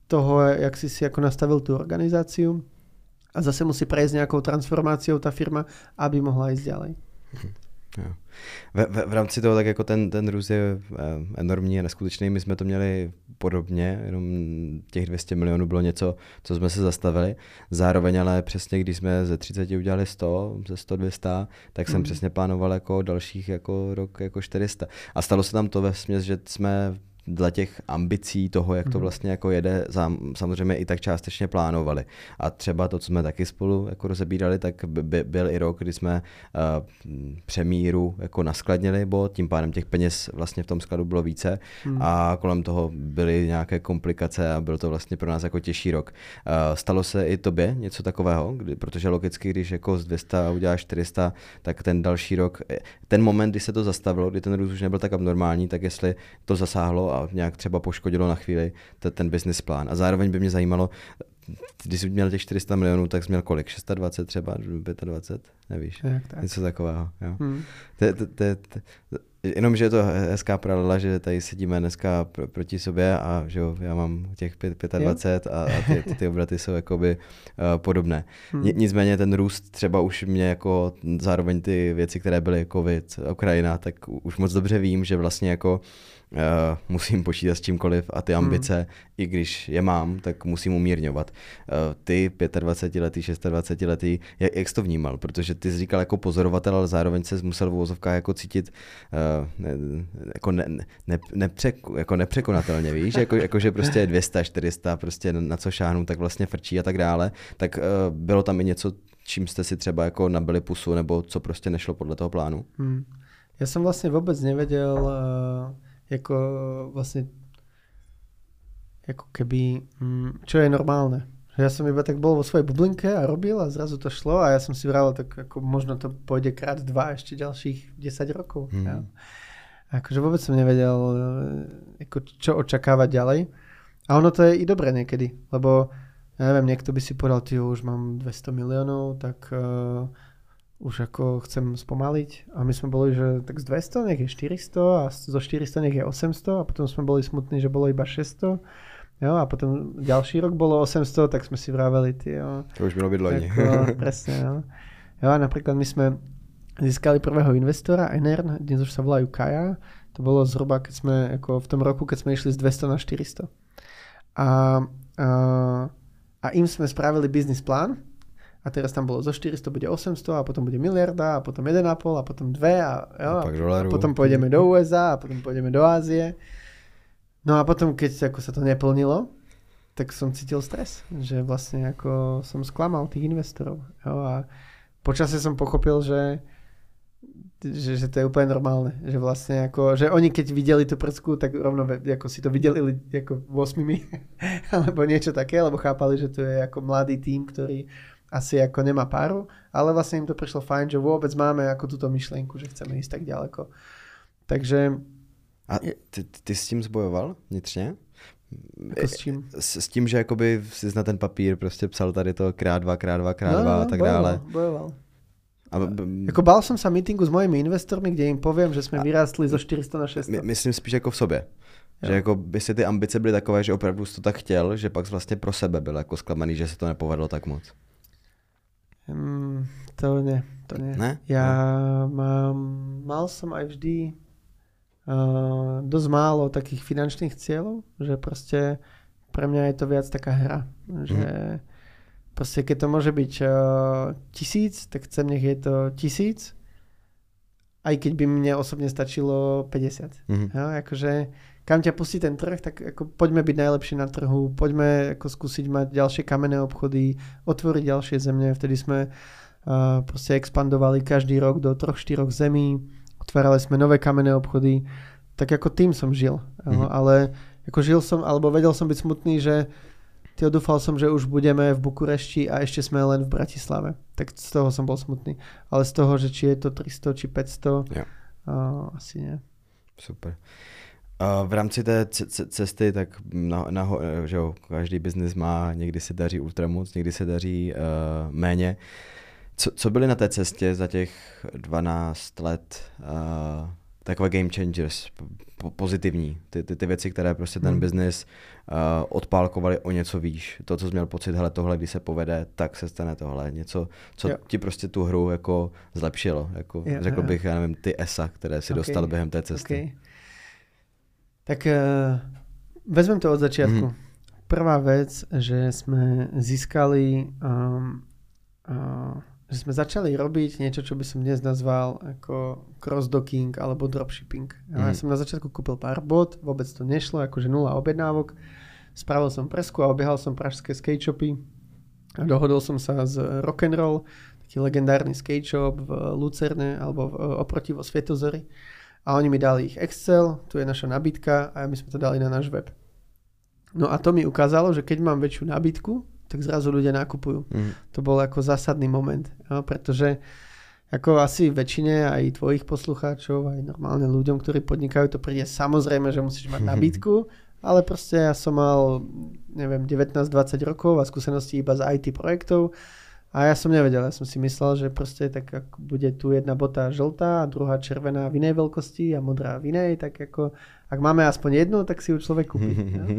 toho, jak si si ako nastavil tú organizáciu a zase musí prejsť nejakou transformáciou tá firma, aby mohla ísť ďalej. Jo. V, v, v rámci toho tak jako ten, ten růst je enormní a neskutečný. My jsme to měli podobně, jenom těch dvě stě milionů bylo něco, co jsme se zastavili. Zároveň ale přesně, když jsme ze třicet udělali sto, ze sto dvě stě, tak jsem mm. přesně plánoval jako dalších jako rok jako čtyři sta. A stalo se tam to vesměs, že jsme dle těch ambicí toho, jak to vlastně jako jede, samozřejmě i tak částečně plánovali. A třeba to, co jsme taky spolu jako rozebírali, tak by, byl i rok, kdy jsme uh, přemíru jako naskladnili bod, tím pádem těch peněz vlastně v tom skladu bylo více hmm. a kolem toho byly nějaké komplikace a byl to vlastně pro nás jako těžší rok. Uh, stalo se i tobě něco takového? Kdy, protože logicky, když jako z dvě stě uděláš čtyři sta, tak ten další rok, ten moment, kdy se to zastavilo, kdy ten růst už nebyl tak abnormální, tak jestli to zasáhlo a nějak třeba poškodilo na chvíli ten, ten business plán. A zároveň by mě zajímalo, když jsi měl těch čtyři sta milionů, tak jsi měl kolik? dvacet šest třeba? dvacet pět? Nevíš? Jak tak. Něco takového. Jo. Hmm. Te, te, te, te, jenom, že je to hezká paralela, že tady sedíme dneska pr- proti sobě a že jo, já mám těch dvacet pět a, a ty, ty, ty obraty jsou jakoby uh, podobné. Hmm. Nicméně ten růst třeba už mě jako zároveň ty věci, které byly covid, Ukrajina, tak už moc dobře vím, že vlastně jako Uh, musím počítat s čímkoliv a ty ambice, hmm. i když je mám, tak musím umírňovat. Uh, ty dvacetipětiletý, dvacetišestiletý, jak, jak jsi to vnímal? Protože ty jsi říkal jako pozorovatel, ale zároveň se musel v uvozovkách jako cítit uh, ne, jako, ne, ne, nepřek, jako nepřekonatelně, víš? Jako, jako, že prostě dvě stě, čtyři sta, prostě na co šáhnu, tak vlastně frčí a tak dále. Tak uh, bylo tam i něco, čím jste si třeba jako nabili pusu, nebo co prostě nešlo podle toho plánu? Hmm. Ja som vlastne vôbec nevedel uh... ako vlastne ako keby, čo je normálne. Ja som iba tak bol vo svojej bublinke a robil a zrazu to šlo a ja som si vravel, tak ako možno to pôjde krát dva ešte ďalších desať rokov. Hmm. Ja. Akože vôbec som nevedel, ako čo očakávať ďalej. A ono to je i dobré niekedy, lebo ja neviem, niekto by si povedal, ty už mám dvesto miliónov, tak uh, už ako chcem spomaliť. A my sme boli, že tak z dvesto nech je štyristo a zo štyristo nech je osemsto a potom sme boli smutní, že bolo iba šesťsto. Jo, a potom ďalší rok bolo osemsto, tak sme si vraveli, ty jo. To už bylo byť loni. Presne, jo. Jo, a napríklad my sme získali prvého investora, Enern, dnes už sa volajú Kaja. To bolo zhruba, keď sme, ako v tom roku, keď sme išli z dvesto na štyristo. A, a, a im sme spravili business plán. A teraz tam bolo zo štyristo bude osemsto a potom bude miliarda a potom jeden a pol a potom dve a, jo, a, a potom pôjdeme do ú es á a potom pôjdeme do Ázie. No a potom, keď ako sa to neplnilo, tak som cítil stres, že vlastne ako som sklamal tých investorov. Jo, a počasie som pochopil, že, že, že to je úplne normálne. Že vlastne ako, že oni keď videli tú prsku, tak rovno ako si to videli ako osmimi alebo niečo také, lebo chápali, že to je ako mladý tím, ktorý asi ako nemá páru, ale vlastne im to prišlo fajn, že vôbec máme ako túto myšlienku, že chceme ísť tak ďaleko. Takže... A ty, ty s tím zbojoval vnitřně? Jako s čím? S, s tím, že jakoby jsi na ten papír prostě psal tady to krát dva, krát dva, krát no, dva no, a tak bojoval, dále. bojoval. A b- b- jako bál som sa meetingu s mojimi investormi, kde im poviem, že sme vyrástli zo štyristo na šesťsto. My, myslím spíš jako v sobě. Jo. Že jako by si ty ambice byly takové, že opravdu jsi to tak chtěl, že pak vlastně pro sebe byl jako zklamaný, že se to nepovedlo tak moc. Um, to nie, to nie. Ne? Ja no. mám, mal som aj vždy uh, dosť málo takých finančných cieľov, že proste pre mňa je to viac taká hra. Že mm. proste keď to môže byť uh, tisíc, tak chcem nech je to tisíc, aj keď by mne osobne stačilo päťdesiat. Mm. Ja, akože kam ťa pustí ten trh, tak ako poďme byť najlepší na trhu, poďme ako skúsiť mať ďalšie kamenné obchody, otvoriť ďalšie zemne. Vtedy sme uh, proste expandovali každý rok do troch, štyroch zemí, otvárali sme nové kamenné obchody, tak ako tým som žil. Mm-hmm. Ale ako žil som, alebo vedel som byť smutný, že tyjo, dúfal som, že už budeme v Bukurešti a ešte sme len v Bratislave. Tak z toho som bol smutný. Ale z toho, že či je to tristo, či päťsto, yeah. uh, asi nie. Super. V rámci té cesty, tak na, na, že jo, každý biznis má, někdy se daří ultramoc, někdy se daří uh, méně. Co, co byly na té cestě za těch dvanáct let uh, takové game changers? pozitivní. Ty, ty, ty věci, které prostě ten hmm. biznis uh, odpálkovaly o něco výš. To, co jsi měl pocit, hele, tohle, když se povede, tak se stane tohle. Něco, co jo. ti prostě tu hru jako zlepšilo. Jako, jo, řekl jo. bych, já nevím, ty esa, které si okay. dostal během té cesty. Okay. Tak uh, vezmem to od začiatku. Hmm. Prvá vec, že sme získali um, uh, že sme začali robiť niečo, čo by som dnes nazval ako cross-docking alebo dropshipping. Mm. Ja som na začiatku kúpil pár bot, vôbec to nešlo, akože nula objednávok. Spravil som presku a obiehal som pražské skate shopy. A dohodol som sa z Rock'n'Roll, taký legendárny skate shop v Lucerne alebo v, oproti vo Svietozori. A oni mi dali ich Excel, tu je naša nabídka a my sme to dali na náš web. No a to mi ukázalo, že keď mám väčšiu nabídku, tak zrazu ľudia nakupujú. Mm. To bol ako zásadný moment, jo, pretože ako asi väčšine aj tvojich poslucháčov, aj normálne ľuďom, ktorí podnikajú, to príde samozrejme, že musíš mať nabídku, ale proste ja som mal, neviem, devätnásť dvadsať rokov a skúsenosti iba z í té projektov a ja som nevedel, ja som si myslel, že proste tak ako bude tu jedna bota žltá a druhá červená v inej veľkosti a modrá v inej, tak ako ak máme aspoň jednu, tak si ju človek kúpi.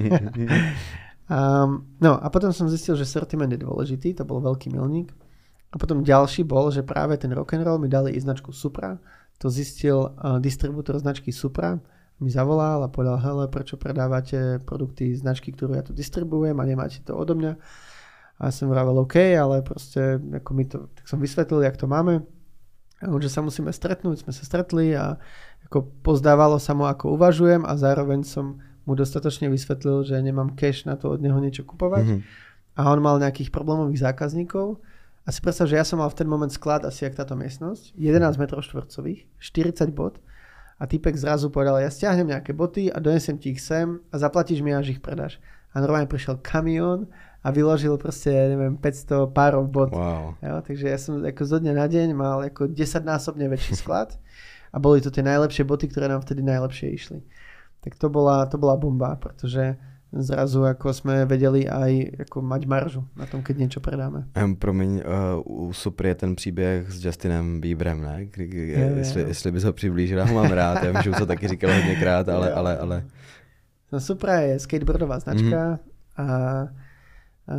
Um, no a potom som zistil, že sortiment je dôležitý, to bol veľký milník. A potom ďalší bol, že práve ten Rock'n'Roll mi dali i značku Supra. To zistil uh, distribútor značky Supra. Mi zavolal a povedal, hele, prečo predávate produkty značky, ktorú ja tu distribuujem a nemáte to odo mňa. A ja som vravel OK, ale proste ako mi to, tak som vysvetlil, jak to máme. A on, že sa musíme stretnúť, sme sa stretli a ako pozdávalo sa mu, ako uvažujem a zároveň som mu dostatočne vysvetlil, že nemám cash na to od neho niečo kupovať. Mm-hmm. A on mal nejakých problémových zákazníkov. A si predstav, že ja som mal v ten moment sklad asi jak táto miestnosť, jedenásť metrov štvorcových, štyridsať bot. A týpek zrazu povedal, ja stiahnem nejaké boty a donesem ti ich sem a zaplatíš mi, až ich predáš. A normálne prišiel kamión a vyložil proste, neviem, päťsto párov bot. Wow. Jo, takže ja som ako zo dňa na deň mal ako desaťnásobne väčší sklad a boli to tie najlepšie boty, ktoré nám vtedy najlepšie išli. Tak to bola, to bola bomba, pretože zrazu ako sme vedeli aj ako mať maržu na tom, keď niečo predáme. Um, promiň, uh, u Supry je ten příběh s Justinem Bieberem, ne? Kdy, je, jestli, je. jestli bys ho přiblížil, já ho mám rád, já vím, že už to taky říkal hodněkrát, ale... ale, ale... No, Supra je skateboardová značka, mm-hmm. a, a,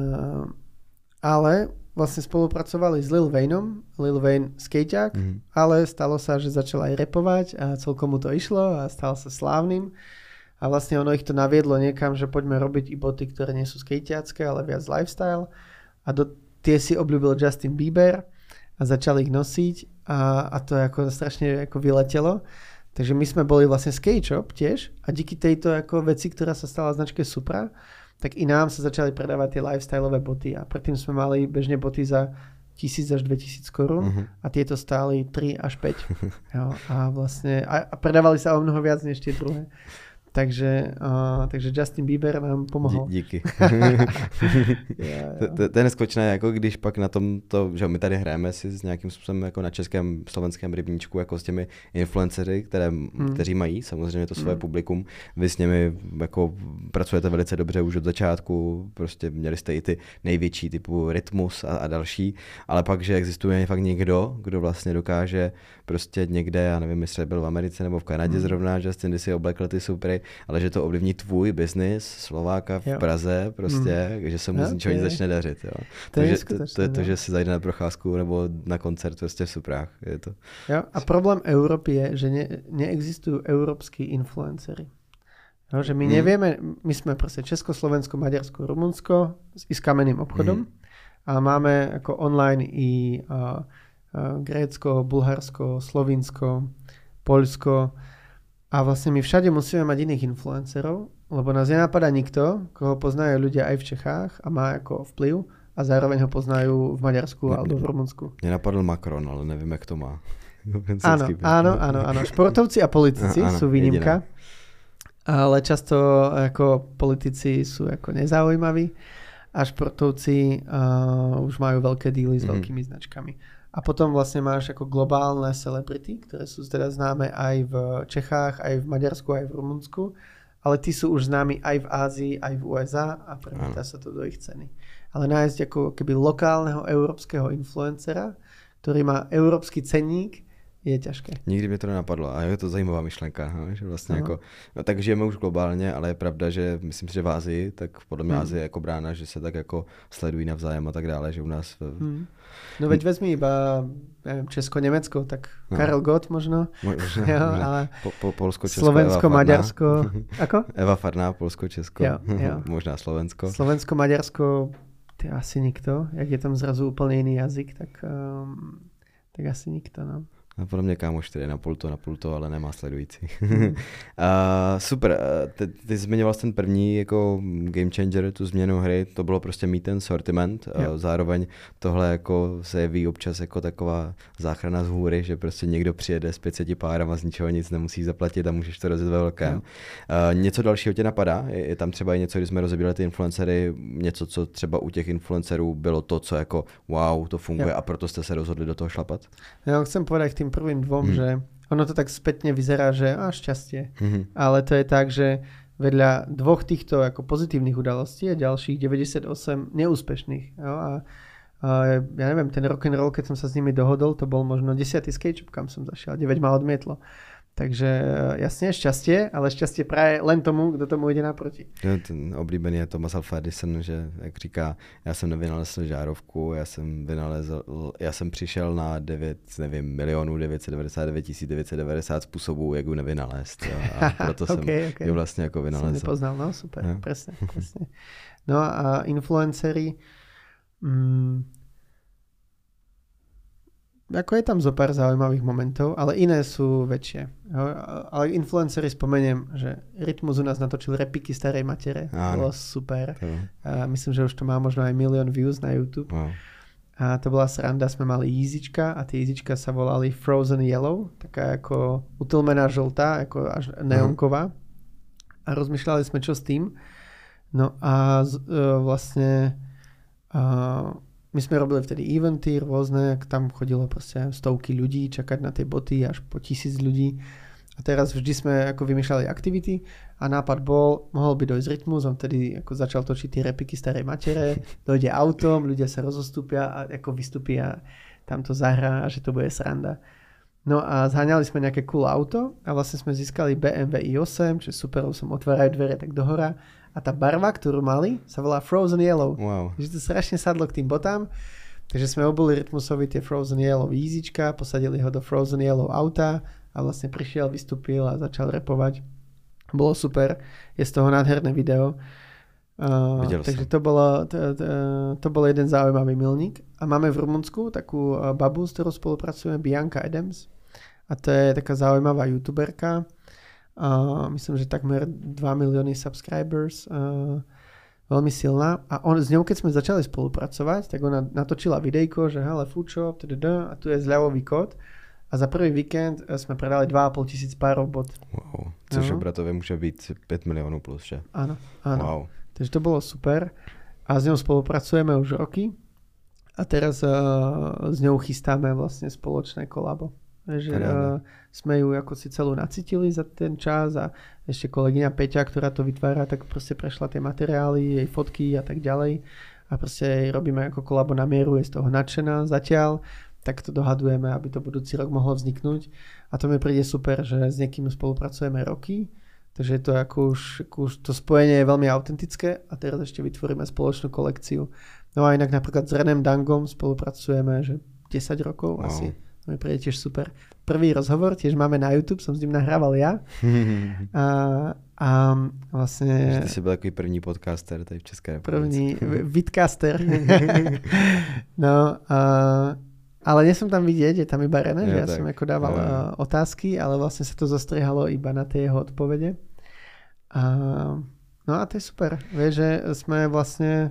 ale vlastne spolupracovali s Lil Wayneom, Lil Wayne skejťák, mm-hmm. ale stalo sa, že začal aj repovať a celkom mu to išlo a stal sa slávnym. A vlastne ono ich to naviedlo niekam, že poďme robiť i boty, ktoré nie sú skejťácké, ale viac lifestyle. A do, tie si obľúbil Justin Bieber a začal ich nosiť a, a to ako strašne ako vyletelo. Takže my sme boli vlastne skate shop tiež a díky tejto ako veci, ktorá sa stala značke Supra, tak i nám sa začali predávať tie lifestyleové boty a predtým sme mali bežne boty za tisíc až dvetisíc korún uh-huh. a tieto stáli tri až päť. Jo, a vlastne a, a predávali sa o mnoho viac než tie druhé. Takže, uh, takže Justin Bieber nám pomohl. Díky. to, to, to je neskutečné, jako když pak na tom to, že my tady hrajeme si s nějakým způsobem jako na českém, slovenském rybníčku, jako s těmi influencery, které, hmm. kteří mají samozřejmě to svoje hmm. publikum. Vy s nimi jako pracujete velice dobře už od začátku, prostě měli jste i ty největší typu Rytmus a, a další, ale pak, že existuje fakt někdo, kdo vlastně dokáže prostě někde, já nevím, jestli byl v Americe nebo v Kanadě hmm. zrovna, Justin, kdy si oblekl ty Supry, ale že to ovlivní tvůj biznis Slováka v jo. Praze, prostě, mm. že se mu z ničeho nic začne dařit. Jo. To, Takže, je to, to je to, že si zajde na procházku nebo na koncert prostě v Suprách. Je to... jo, a problém Európy je, že ne, neexistujú európski influencery. Jo, že my mm. nevieme, my sme proste Československo, Maďarsko, Rumunsko i s kamenným obchodom mm. a máme ako online i uh, uh, Grécko, Bulharsko, Slovinsko, Poľsko. A vlastne my všade musíme mať iných influencerov, lebo nás nenapadá nikto, koho poznajú ľudia aj v Čechách a má ako vplyv a zároveň ho poznajú v Maďarsku alebo v Rumunsku. Mne napadl Macron, ale neviem, jak to má. Áno, áno, áno, áno. Športovci a politici áno, sú výnimka, jediné. Ale často ako politici sú ako nezaujímaví a športovci uh, už majú veľké díly s mm. veľkými značkami. A potom vlastne máš ako globálne celebrity, ktoré sú teda známe aj v Čechách, aj v Maďarsku, aj v Rumunsku, ale tí sú už známi aj v Ázii, aj v ú es á a premieta sa to do ich ceny. Ale nájsť ako keby lokálneho európskeho influencera, ktorý má európsky cenník, je ťažké. Nikdy mě to nenapadlo a je to zajímavá myšlenka, no, že vlastně jako, no, tak žijeme už globálně, ale je pravda, že myslím si, že v Ázii, tak podle mě hmm. Ázie je jako brána, že se tak jako sledují navzájem a tak dále, že u nás... Hmm. No veď vezmi iba neviem, Česko, Nemecko, tak no. Karel Gott možno, možno, jo, možno. ale po, po, Polsko, Česko, Slovensko, Maďarsko, ako? Eva Farná, Polsko, Česko, jo, jo. možná Slovensko. Slovensko, Maďarsko, ty asi nikto, jak je tam zrazu úplně jiný jazyk, tak, um, tak asi nikto, no. A podle mě kámoš, který je na pulto, na pulto, ale nemá sledující. Mm. uh, super, ty, ty zmiňoval jsi ten první jako game changer, tu změnu hry, to bylo prostě mít ten sortiment, uh, zároveň tohle jako se jeví občas jako taková záchrana z hůry, že prostě někdo přijede s pěti párama, z ničeho nic nemusíš zaplatit a můžeš to rozjet ve velkém. Uh, něco dalšího tě napadá? Je, je tam třeba i něco, když jsme rozebírali ty influencery, něco, co třeba u těch influencerů bylo to, co jako wow, to funguje jo. a proto jste se rozhodli do toho šlapat? Ja chcem povedať k tým prvým dvom, hmm. že ono to tak spätne vyzerá, že á, šťastie. Hmm. Ale to je tak, že vedľa dvoch týchto ako pozitívnych udalostí je ďalších deväťdesiatosem neúspešných. Jo? A, a ja neviem, ten rock'n'roll, keď som sa s nimi dohodol, to bol možno desiatý skate shop, kam som zašiel. deväť ma odmietlo. Takže jasne, šťastie, ale šťastie praje len tomu, kdo tomu jde naproti. Ten oblíbený je Thomas Alva Edison, že jak říká, já jsem nevynalezl žárovku, já jsem vynalezl, já jsem přišel na devět, nevím, milionů devět set devadesát devět tisíc devět set devadesát způsobů, jak ju nevynalézt. Jo. A proto okay, jsem okay. ju vlastně jako vynalezl. Jsem nepoznal, no super, no. presne, presne. No a influenceri, mm, ako je tam zo pár zaujímavých momentov, ale iné sú väčšie. Ale influencery spomeniem, že Rytmus u nás natočil repiky starej matere. Áno. Bolo super. A myslím, že už to má možno aj milión views na YouTube. Wow. A to bola sranda, sme mali jízička a tie jízička sa volali Frozen Yellow, taká ako utlmená žltá, ako až neonková. A rozmýšľali sme, čo s tým. No a z, uh, vlastne uh, my sme robili vtedy eventy rôzne, tam chodilo proste stovky ľudí čakať na tie boty, až po tisíc ľudí. A teraz vždy sme ako vymýšľali aktivity a nápad bol, mohol by dojsť Rytmus, on vtedy ako začal točiť tie repiky starej matere, dojde autom, ľudia sa rozostúpia a ako vystúpia a tam to zahrá a že to bude sranda. No a zháňali sme nejaké cool auto a vlastne sme získali bé em vé í osem, čo super, som otvárajú dvere tak dohora. A tá barva, ktorú mali, sa volá Frozen Yellow. Wow. Takže to strašne sadlo k tým botám. Takže sme obuli Rytmusovi tie Frozen Yellow jízička, posadili ho do Frozen Yellow auta a vlastne prišiel, vystúpil a začal repovať. Bolo super. Je z toho nádherné video. Uh, takže to bolo, to, to, to bol jeden zaujímavý milník. A máme v Rumunsku takú babu, s ktorou spolupracujeme, Bianca Adams. A to je taká zaujímavá youtuberka. Uh, myslím, že takmer dva milióny subscribers, uh, veľmi silná. A on, s ňou, keď sme začali spolupracovať, tak ona natočila videjko, že hele, foodshop, tdd, a tu je zľavový kód. A za prvý víkend sme predali dva a pol tisíc párov bot. Wow, což no. obratově může být päť miliónov plus, že? Áno, áno. Wow. Takže to bolo super. A s ňou spolupracujeme už roky. A teraz uh, s ňou chystáme vlastne spoločné kolabo. Že uh, sme ju ako si celú nacítili za ten čas a ešte kolegyňa Peťa, ktorá to vytvára, tak proste prešla tie materiály, jej fotky a tak ďalej a proste jej robíme ako kolabo na mieru, je z toho nadšená zatiaľ, tak to dohadujeme, aby to budúci rok mohlo vzniknúť a to mi príde super, že s niekým spolupracujeme roky, takže je to ako už, ako už to spojenie je veľmi autentické a teraz ešte vytvoríme spoločnú kolekciu. No a inak napríklad s Renem Dangom spolupracujeme, že desať rokov wow. asi. To mi príde tiež super. Prvý rozhovor tiež máme na YouTube, som s ním nahrával ja. A, a vlastne... Ty si byl takový první podcaster tady v České republice. První vidcaster. No, a, ale nie som tam vidieť, je tam iba René, že ja tak. som ako dával ja. otázky, ale vlastne sa to zostriehalo iba na tie jeho odpovede. A, no a to je super. Vieš, že sme vlastne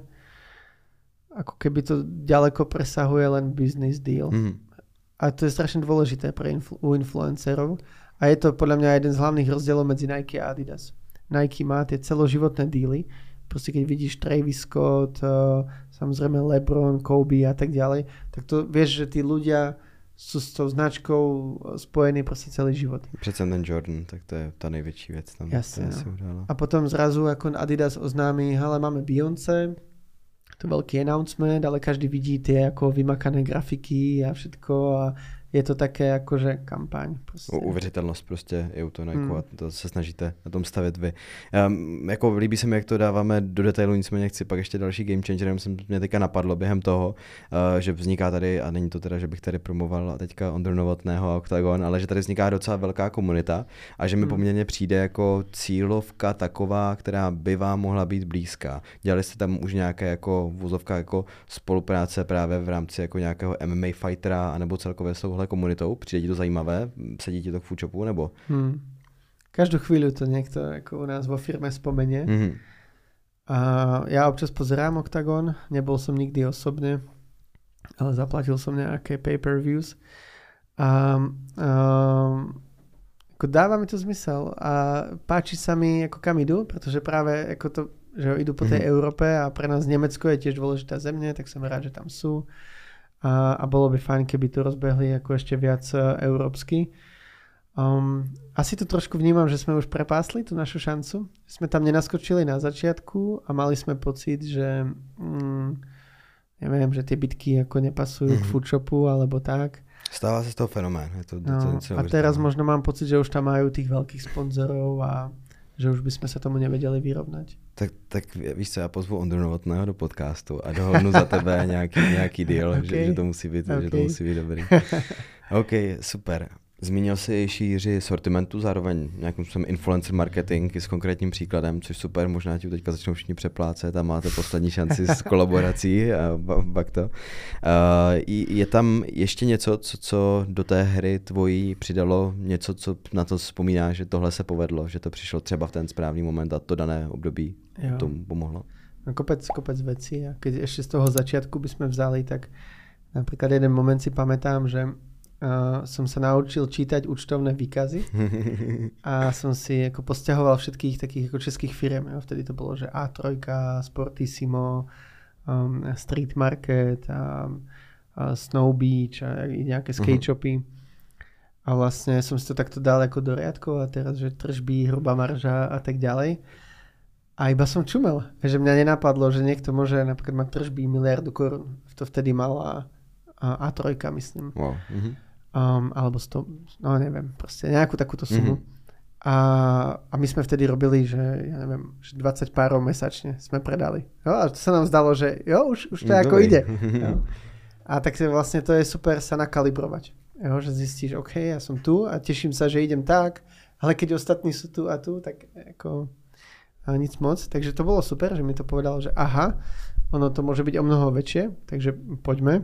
ako keby to ďaleko presahuje len business deal. Mm. A to je strašne dôležité pre influ- u influencerov. A je to podľa mňa jeden z hlavných rozdielov medzi Nike a Adidas. Nike má tie celoživotné díly. Proste keď vidíš Travis Scott, uh, samozrejme LeBron, Kobe a tak ďalej, tak to vieš, že tí ľudia sú s tou značkou spojení proste celý život. Přece ten Jordan, tak to je tá najväčší vec tam. Jasne, no. A potom zrazu ako Adidas oznámi, hele, máme Beyoncé, to veľký announcement, ale každý vidí tie ako vymakané grafiky a všetko a je to také jakože kampaň. Prostě. Uvěřitelnost prostě je u toho Nike hmm. a to se snažíte na tom stavět vy. Um, jako líbí se mi, jak to dáváme do detailu, nicméně chci pak ještě další game changer, jenom jsem mě teďka napadlo během toho, uh, že vzniká tady, a není to teda, že bych tady promoval teďka Ondru Novotného a Octagon, ale že tady vzniká docela velká komunita a že mi hmm. poměrně přijde jako cílovka taková, která by vám mohla být blízká. Dělali jste tam už nějaké jako vozovka jako spolupráce právě v rámci jako nějakého M M A fightera anebo celkově s touhle komunitou? Přijde ti to zajímavé? Sedí ti to k Foodshopu nebo? Hmm. Každú chvíľu to niekto ako u nás vo firme spomenie. Mm-hmm. A ja občas pozerám Octagon, nebol som nikdy osobne, ale zaplatil som nejaké pay-per-views. A, a ako dáva mi to zmysel a páči sa mi, ako kam idú, pretože práve ako to, že idú po tej mm-hmm. Európe a pre nás Nemecko je tiež dôležitá země, tak som rád, že tam sú. A, a bolo by fajn, keby to rozbehli ako ešte viac uh, európsky. Um, asi to trošku vnímam, že sme už prepásli tú našu šancu. Sme tam nenaskočili na začiatku a mali sme pocit, že mm, neviem, že tie bitky ako nepasujú mm-hmm. k Foodshopu alebo tak. Stáva sa z toho fenomén. Je to, no, to a teraz možno mám pocit, že už tam majú tých veľkých sponzorov a že už by sme sa tomu nevedeli vyrovnať. Tak, tak víš co, já pozvu Ondru Novotného do podcastu a dohodnu za tebe nějaký, nějaký deal, okay. že, že, to musí být, okay. že to musí být dobrý. OK, super. Zmínil jsi šíři sortimentu, zároveň nějakým způsobem influencer marketing i s konkrétním příkladem, což super, možná ti teďka začnou všichni přeplácet a máte poslední šanci s kolaborací a pak to. Je tam ještě něco, co, co do té hry tvojí přidalo, něco, co na to vzpomínáš, že tohle se povedlo, že to přišlo třeba v ten správný moment a to dané období jo. tomu pomohlo? No, kopec, kopec vecí a keď ešte z toho začiatku by sme vzali, tak napríklad jeden moment si pamätám, že Uh, som sa naučil čítať účtovné výkazy a som si ako posťahoval všetkých takých ako českých firiem. Jo. Vtedy to bolo, že á tri, Sportissimo, um, Street Market, a, a Snow Beach a nejaké skate shopy. Uh-huh. A vlastne som si to takto dal ako do riadkov a teraz, že tržby, hrubá marža a tak ďalej. A iba som čumel, že mňa nenapadlo, že niekto môže napríklad mať tržby miliardu korún. To vtedy mala á tri, myslím. Wow. Uh-huh. Um, alebo sto, no neviem, proste nejakú takúto sumu. Mm-hmm. A, a my sme vtedy robili, že ja neviem, že dvadsať párov mesačne sme predali. Jo, a to sa nám zdalo, že jo, už, už to mm, ako dobrý. Ide. Jo. A tak vlastne to je super sa nakalibrovať. Jo, že zistíš, OK, ja som tu a teším sa, že idem tak, ale keď ostatní sú tu a tu, tak ako a nic moc. Takže to bolo super, že mi to povedal, že aha, ono to môže byť o mnoho väčšie, takže poďme.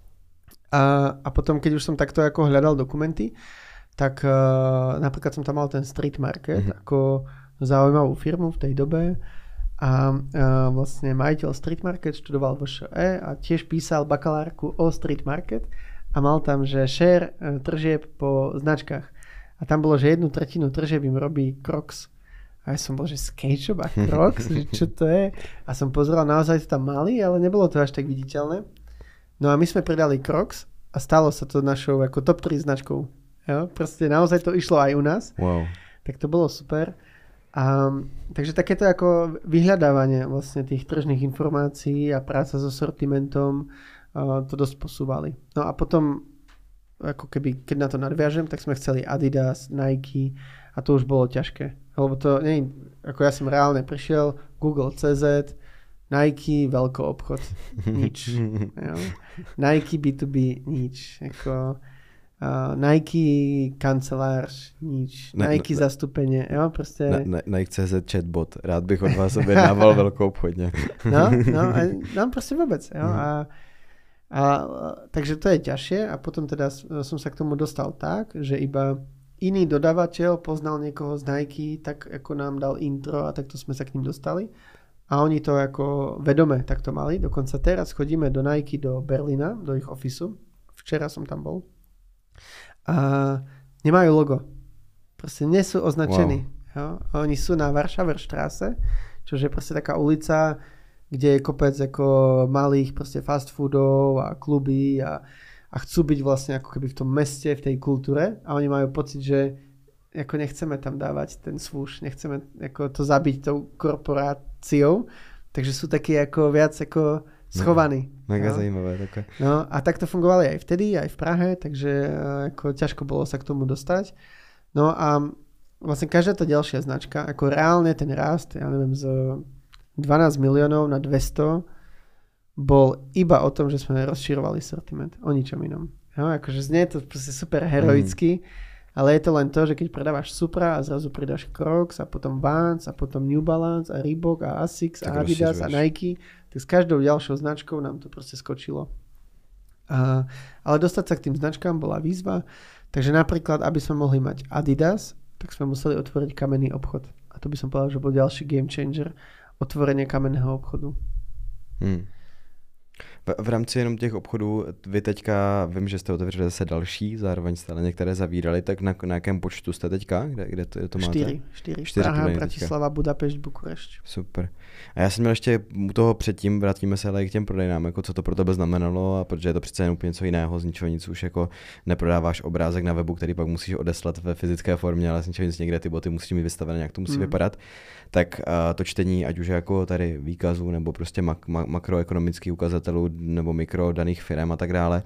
A, a potom, keď už som takto ako hľadal dokumenty, tak uh, napríklad som tam mal ten Street Market mm-hmm. ako zaujímavú firmu v tej dobe a uh, vlastne majiteľ Street Market študoval vé š é a tiež písal bakalárku o Street Market a mal tam, že share uh, tržieb po značkách. A tam bolo, že jednu tretinu tržieb im robí Crocs. A ja som bol, že skate shop a Crocs, že čo to je? A som pozeral, naozaj to tam mali, ale nebolo to až tak viditeľné. No a my sme pridali Crocs a stalo sa to našou ako top tri značkou. Jo? Proste naozaj to išlo aj u nás. Wow. Tak to bolo super. A, takže takéto ako vyhľadávanie vlastne tých tržných informácií a práca so sortimentom a to dosť posúvali. No a potom, ako keby, keď na to nadviažem, tak sme chceli Adidas, Nike a to už bolo ťažké. Lebo to nie, ako ja som reálne prišiel, Google bodka cé zet, Nike, veľký obchod, nič. Jo. Nike bé dva bé, nič. Jako, uh, Nike kancelář, nič. Ne, Nike ne, zastupenie, jo, proste. Ne, ne, Nike bodka cé zet chatbot, rád bych od vás objednával veľkou obchodne. No, no, a, no proste vôbec. Jo. A, a, takže to je ťažšie a potom teda som sa k tomu dostal tak, že iba iný dodávateľ poznal niekoho z Nike, tak ako nám dal intro a takto sme sa k ním dostali. A oni to ako vedome takto mali. Dokonca teraz chodíme do Nike do Berlína, do ich ofisu. Včera som tam bol. A nemajú logo. Proste nie sú označení. Wow. Jo? Oni sú na Warschauerstraße, čo je proste taká ulica, kde je kopec ako malých proste fast foodov a kluby a, a chcú byť vlastne ako keby v tom meste, v tej kultúre. A oni majú pocit, že ako nechceme tam dávať ten swoosh, nechceme ako to zabiť tou korporáciou, takže sú takí ako viac ako schovaný. Mega zajímavé. Také. No a tak to fungovalo aj vtedy, aj v Prahe, takže ako ťažko bolo sa k tomu dostať. No a vlastne každá tá ďalšia značka, ako reálne ten rast, ja neviem, z dvanásť miliónov na dvesto bol iba o tom, že sme rozširovali sortiment, o ničom inom. No, akože znie to proste super heroicky, mm. ale je to len to, že keď predávaš Supra a zrazu pridáš Crocs a potom Vans a potom New Balance a Reebok a Asics tak a Adidas a Nike, tak s každou ďalšou značkou nám to proste skočilo. A, ale dostať sa k tým značkám bola výzva, takže napríklad, aby sme mohli mať Adidas, tak sme museli otvoriť kamenný obchod. A to by som povedal, že bol ďalší game changer, otvorenie kamenného obchodu. Hmm. V, v rámci jenom těch obchodů, vy teďka, vím, že jste otevřeli zase další, zároveň jste některé zavírali, tak na, na jakém počtu jste teďka? Kde, kde to, to máte? Čtyři. Čtyři. Čtyři Praha, Bratislava, Budapešť, Bukurešť. Super. A já jsem měl ještě u toho předtím, vrátíme se ale i k těm prodejnám, jako co to pro tebe znamenalo, a protože je to přece jen úplně něco jiného, z ničeho nic už jako neprodáváš obrázek na webu, který pak musíš odeslat ve fyzické formě, ale z ničeho nic někde ty boty musíš mít vystavené, jak to musí mm. vypadat. Tak uh, to čtení, ať už jako tady výkazů, nebo prostě mak- mak- makroekonomických ukazatelů, nebo mikro daných firem a tak dále.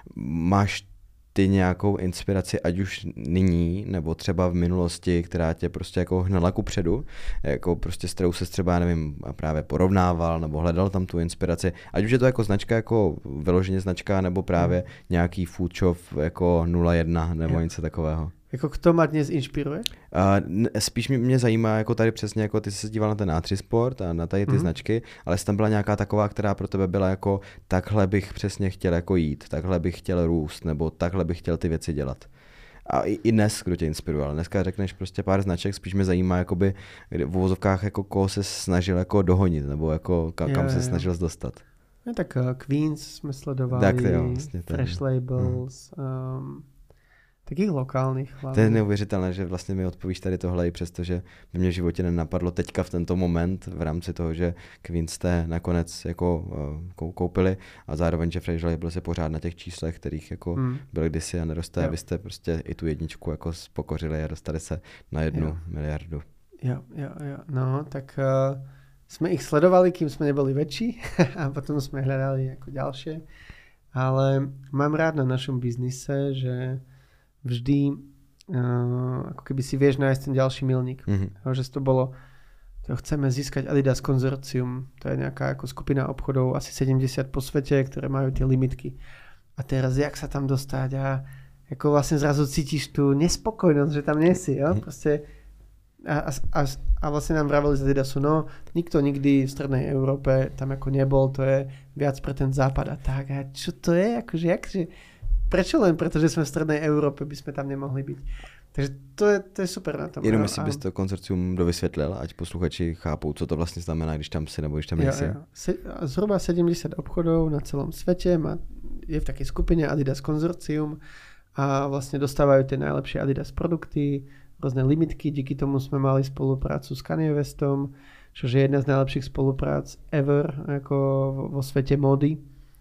Máš ty nějakou inspiraci, ať už nyní, nebo třeba v minulosti, která tě prostě jako hnala kupředu, jako prostě s kterou se třeba, nevím, právě porovnával, nebo hledal tam tu inspiraci, ať už je to jako značka, jako vyloženě značka, nebo právě hmm. nějaký food shop jako nula jedna, nebo něco takového. Jako kdo má dnes inspiruje? Uh, spíš mě, mě zajímá, jako tady přesně, jako ty jsi se díval na ten á tři Sport a na tady ty mm-hmm. značky, ale jestli tam byla nějaká taková, která pro tebe byla jako takhle bych přesně chtěl jako jít, takhle bych chtěl růst, nebo takhle bych chtěl ty věci dělat. A i, i dnes, kdo tě inspiroval. Dneska řekneš prostě pár značek, spíš mě zajímá, jakoby v uvozovkách, jako koho se snažil jako dohonit, nebo jako kam, kam se snažil dostat. No, tak uh, Queens jsme sledovali, tak, jo, vlastně, Fresh Labels, mm. um, takých lokálních hlavně. To je neuvěřitelné, že vlastně mi odpovíš tady tohle, i přesto, že by mě v životě nenapadlo teďka v tento moment v rámci toho, že Queens jste nakonec jako uh, koupili a zároveň, že Fresh Label se pořád na těch číslech, kterých jako mm. byly kdysi a neroste, a vy jste prostě i tu jedničku jako pokořili a dostali se na jednu jo. miliardu. Jo, jo, jo. No, tak uh, jsme ich sledovali, kým jsme neboli väčší a potom jsme hledali jako ďalšie. Ale mám rád na našom biznise, že vždy uh, ako keby si vieš nájsť ten ďalší milník. Mm-hmm. Že to bolo, to chceme získať Adidas konzorcium, to je nejaká ako skupina obchodov, asi sedemdesiat po svete, ktoré majú tie limitky. A teraz jak sa tam dostať a ako vlastne zrazu cítiš tú nespokojnosť, že tam nie si, jo? Proste a, a, a vlastne nám vraveli z Adidasu, no nikto nikdy v strednej Európe tam ako nebol, to je viac pre ten západ a tak. A čo to je? Akože, jakže prečo len preto, že sme v strednej Európe, by sme tam nemohli byť. Takže to je, to je super na tom. Jenom jestli bys to konzorcium dovysvětlil, ať posluchači chápou, co to vlastně znamená, když tam si nebo když tam nejsi. Se, zhruba sedemdesiat obchodov na celom svete má, je v takej skupine Adidas konzorcium a vlastne dostávajú tie najlepšie Adidas produkty, rôzne limitky, díky tomu sme mali spoluprácu s Kanye Westom, čo je jedna z najlepších spoluprác ever ako vo svete módy.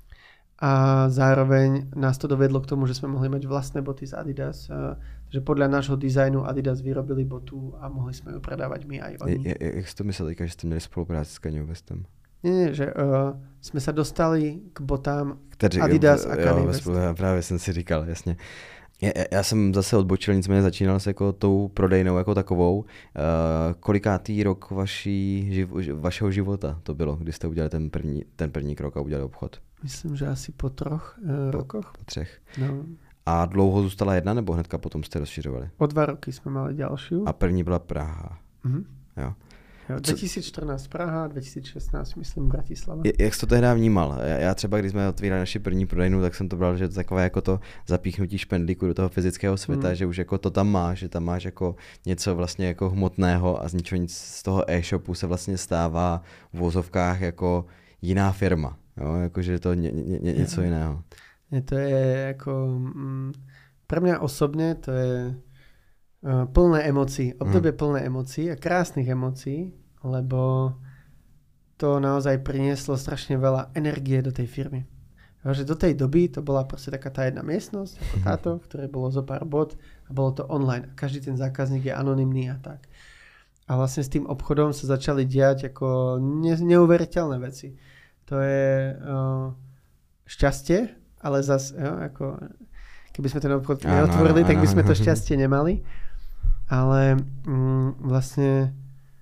A zároveň nás to dovedlo k tomu, že sme mohli mať vlastné boty z Adidas. Takže podľa nášho dizajnu Adidas vyrobili botu a mohli sme ju predávať my aj oni. Je, je, jak jsi to myslel, že jste měli spolupráci s Kanye Westem? Nie, nie, že uh, jsme se dostali k botám Který, Adidas a Kanye West. Právě jsem si říkal, jasně. Já, já jsem zase odbočil, nicméně začínal se jako tou prodejnou jako takovou. Uh, kolikátý rok vaší, živ, vašeho života to bylo, kdy jste udělali ten první, ten první krok a udělali obchod? Myslím, že asi po troch uh, po, rokoch. Po třech. No. A dlouho zůstala jedna, nebo hnedka potom jste rozšiřovali? O dva roky jsme mali ďalšiu. A první byla Praha. Mhm. Jo. Jo, dvetisícštrnásť Praha, dvetisícšestnásť myslím Bratislava. Jak jsi to tehdy vnímal? Já, já třeba, když jsme otvírali naši první prodejnu, tak jsem to bral, že to takové jako to zapíchnutí špendlíku do toho fyzického světa, hmm. že už jako to tam máš, že tam máš jako něco vlastně jako hmotného a z ničeho nic z toho e-shopu se vlastně stává v vozovkách jako jiná firma. Jo? Jako, že to ně, ně, ně, něco ja. jiného. Je to je jako, mm, pre mňa osobne to je uh, plné emócií, obdobie mm. plné emócií a krásnych emócií, lebo to naozaj prinieslo strašne veľa energie do tej firmy. Jo, že do tej doby to bola proste taká tá jedna miestnosť, ako táto, v ktorej bolo zo pár bod a bolo to online. A každý ten zákazník je anonymný a tak. A vlastne s tým obchodom sa začali diať ako ne, neuveriteľné veci. to je uh, šťastie, ale zase, jo, ako, keby sme ten obchod neotvorili, tak by sme to šťastie nemali. Ale mm, vlastne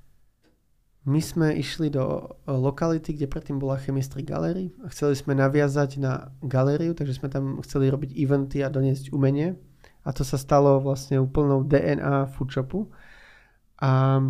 my sme išli do lokality, kde predtým bola Chemistry Gallery a chceli sme naviazať na galériu, takže sme tam chceli robiť eventy a doniesť umenie. A to sa stalo vlastne úplnou dé en á foodshopu. A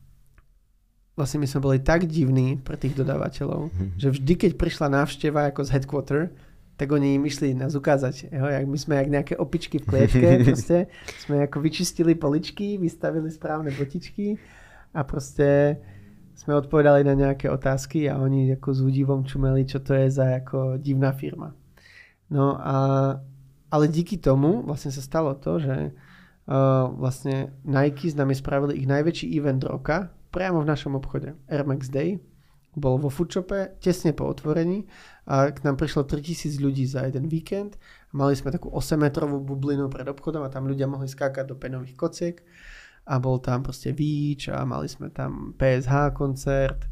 vlastne my sme boli tak divní pre tých dodávateľov, mm-hmm. že vždy, keď prišla návšteva ako z headquarter, tak oni im išli nás ukázať. Jo? Jak my sme jak nejaké opičky v klietke. Proste sme ako vyčistili poličky, vystavili správne botičky a proste sme odpovedali na nejaké otázky a oni ako s údivom čumeli, čo to je za ako divná firma. No a ale díky tomu vlastne sa stalo to, že uh, vlastne Nike s nami spravili ich najväčší event roka priamo v našom obchode. Air Max Day bol vo foodshope tesne po otvorení a k nám prišlo tritisíc ľudí za jeden víkend. Mali sme takú osemmetrovú bublinu pred obchodom a tam ľudia mohli skákať do penových kociek. A bol tam proste Víč a mali sme tam pé es há koncert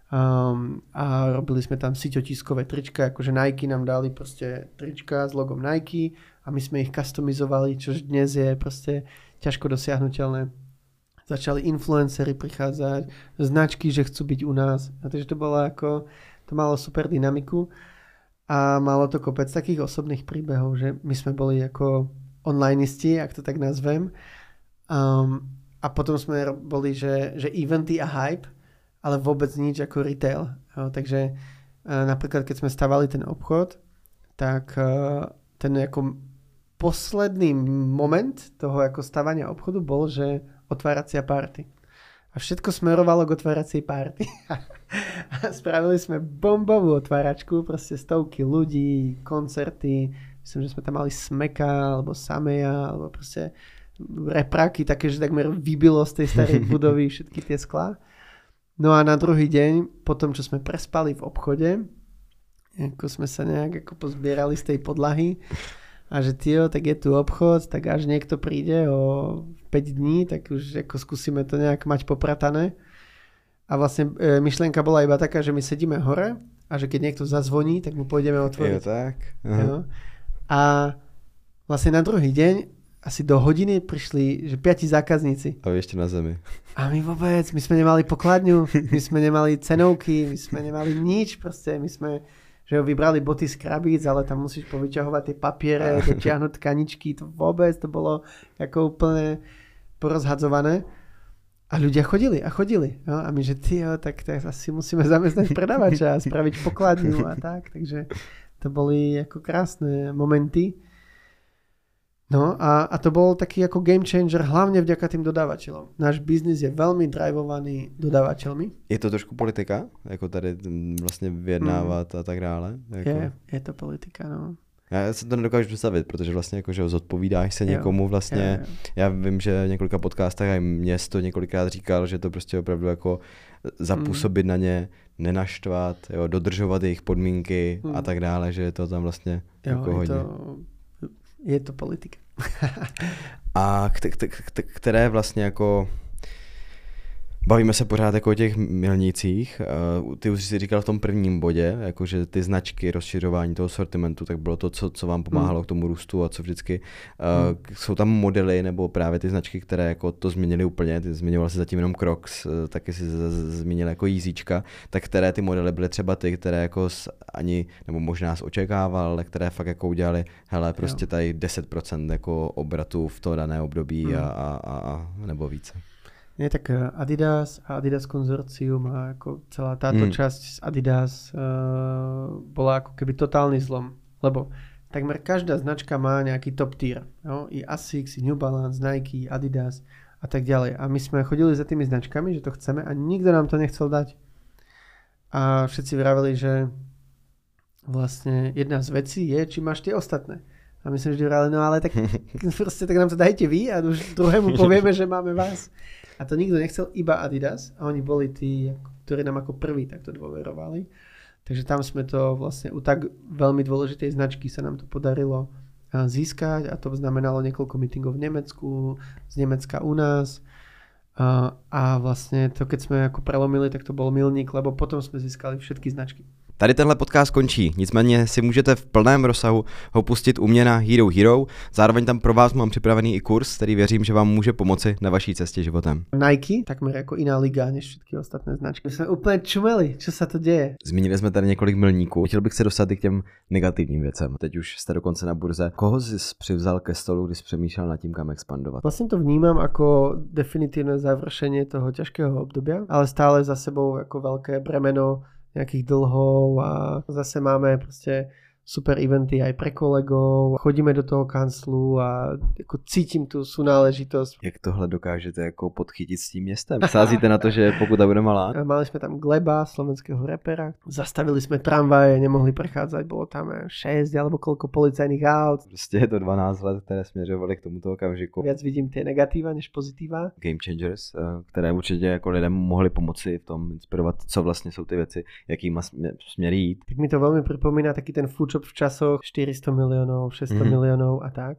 um, a robili sme tam síťotiskové trička, akože Nike nám dali proste trička s logom Nike a my sme ich customizovali, čož dnes je proste ťažko dosiahnuteľné. Začali influenceri prichádzať, značky, že chcú byť u nás. A takže to bolo ako, to malo super dynamiku a malo to kopec takých osobných príbehov, že my sme boli ako onlineisti, ak to tak nazvem. Um, a potom sme boli, že, že eventy a hype, ale vôbec nič ako retail. Jo, takže uh, napríklad, keď sme stavali ten obchod, tak uh, ten ako posledný moment toho ako stavania obchodu bol, že otváracia party. A všetko smerovalo k otváracej party. A spravili sme bombovú otváračku, proste stovky ľudí, koncerty, myslím, že sme tam mali Smeka, alebo Sameja, alebo proste repráky také, že takmer vybilo z tej starej budovy všetky tie sklá. No a na druhý deň, potom čo sme prespali v obchode, ako sme sa nejak ako pozbierali z tej podlahy a že tio, tak je tu obchod, tak až niekto príde o päť dní, tak už ako skúsime to nejak mať popratané. A vlastne e, myšlienka bola iba taká, že my sedíme hore a že keď niekto zazvoní, tak mu pôjdeme otvoriť. Jo, tak. Jo. A vlastne na druhý deň asi do hodiny prišli, že piati zákazníci. A ešte na zemi. A my vôbec, my sme nemali pokladňu, my sme nemali cenovky, my sme nemali nič, proste my sme, že ho vybrali boty z krabíc, ale tam musíš povyťahovať tie papiere, dotiahnuť tkaničky, to vôbec, to bolo ako úplne porozhadzované. A ľudia chodili a chodili. No, a my, že tyjo, tak, tak asi musíme zamestnať predavača a spraviť pokladňu a tak, takže to boli ako krásne momenty. No a, a to bol taký ako game changer hlavne vďaka tým dodávateľom. Náš biznis je veľmi drivovaný dodávateľmi. Je to trošku politika? Jako tady vlastně vyjednávat mm. a tak dále? Jako... Je, je to politika, no. Já se to nedokážu představit, protože vlastně jako, že zodpovídáš se někomu jo, vlastně. Jo, jo. Já vím, že v několika podcastech a město několikrát říkal, že to prostě opravdu jako zapůsobit mm. na ně, nenaštvat, jo, dodržovat jejich podmínky mm. a tak dále, že je to tam vlastně jo, jako hodně. To... Je to politika. A k- k- k- které vlastně jako bavíme se pořád jako o těch milnících. Ty už jsi říkal v tom prvním bodě, jakože ty značky, rozšiřování toho sortimentu, tak bylo to, co, co vám pomáhalo hmm. k tomu růstu a co vždycky. Hmm. Jsou tam modely nebo právě ty značky, které jako to změnily úplně, ty zmiňoval jsi zatím jenom Crocs, taky jsi zmínil jako Yeezíčka, tak které ty modely byly třeba ty, které jako ani, nebo možná jsi očekával, které fakt jako udělali, hele, prostě tady deset procent jako obratu v to dané období hmm. a, a, a nebo více. Nie, tak Adidas a Adidas konzorcium a ako celá táto mm. časť z Adidas uh, bola ako keby totálny zlom. Lebo takmer každá značka má nejaký top tier. No? I Asics, i New Balance, Nike, Adidas a tak ďalej. A my sme chodili za tými značkami, že to chceme a nikto nám to nechcel dať. A všetci vraveli, že vlastne jedna z vecí je, či máš tie ostatné. A my sme vždy vrali, no ale tak proste tak nám to dajte vy a už druhému povieme, že máme vás. A to nikto nechcel, iba Adidas. A oni boli tí, ktorí nám ako prví takto dôverovali. Takže tam sme to vlastne u tak veľmi dôležitej značky sa nám to podarilo získať. A to znamenalo niekoľko meetingov v Nemecku, z Nemecka u nás. A, a vlastne to, keď sme ako prelomili, tak to bol milník, lebo potom sme získali všetky značky. Tady tenhle podcast končí, nicméně si můžete v plném rozsahu ho pustit u mě na Hero Hero. Zároveň tam pro vás mám připravený i kurz, který věřím, že vám může pomoci na vaší cestě životem. Nike, takmer jako jiná liga než všetky ostatné značky. My jsme úplně čumeli, co se to děje. Zmínili jsme tady několik milníků. Chtěl bych se dostat i k těm negativním věcem. Teď už jste dokonce na burze. Koho jsi přivzal ke stolu, když jsi přemýšlel nad tím, kam expandovat? Vlastně to vnímám jako definitívne završenie toho ťažkého obdobia, ale stále za sebou jako veľké bremeno nejakých dlhov a zase máme proste super eventy aj pre kolegov, chodíme do toho kanclu a jako cítím tu súnáležitosť. Jak tohle dokážete jako podchytit s tím městem? Sázíte na to, že pokud bude malá? Mali sme tam Gleba, slovenského repera, zastavili sme tramvaje, nemohli prechádzať, bolo tam šesť alebo koľko policajných aut. Prostě je to dvanáct let, které směřovaly k tomuto okamžiku. Viac vidím tie negatíva než pozitíva. Game changers, které určitě jako lidem mohli pomoci v tom inspirovat, co vlastně jsou ty věci, jakýma směry jít. Tak mi to veľmi pripomína taký ten food shop v časoch štyristo miliónov, šesťsto mm-hmm. miliónov a tak.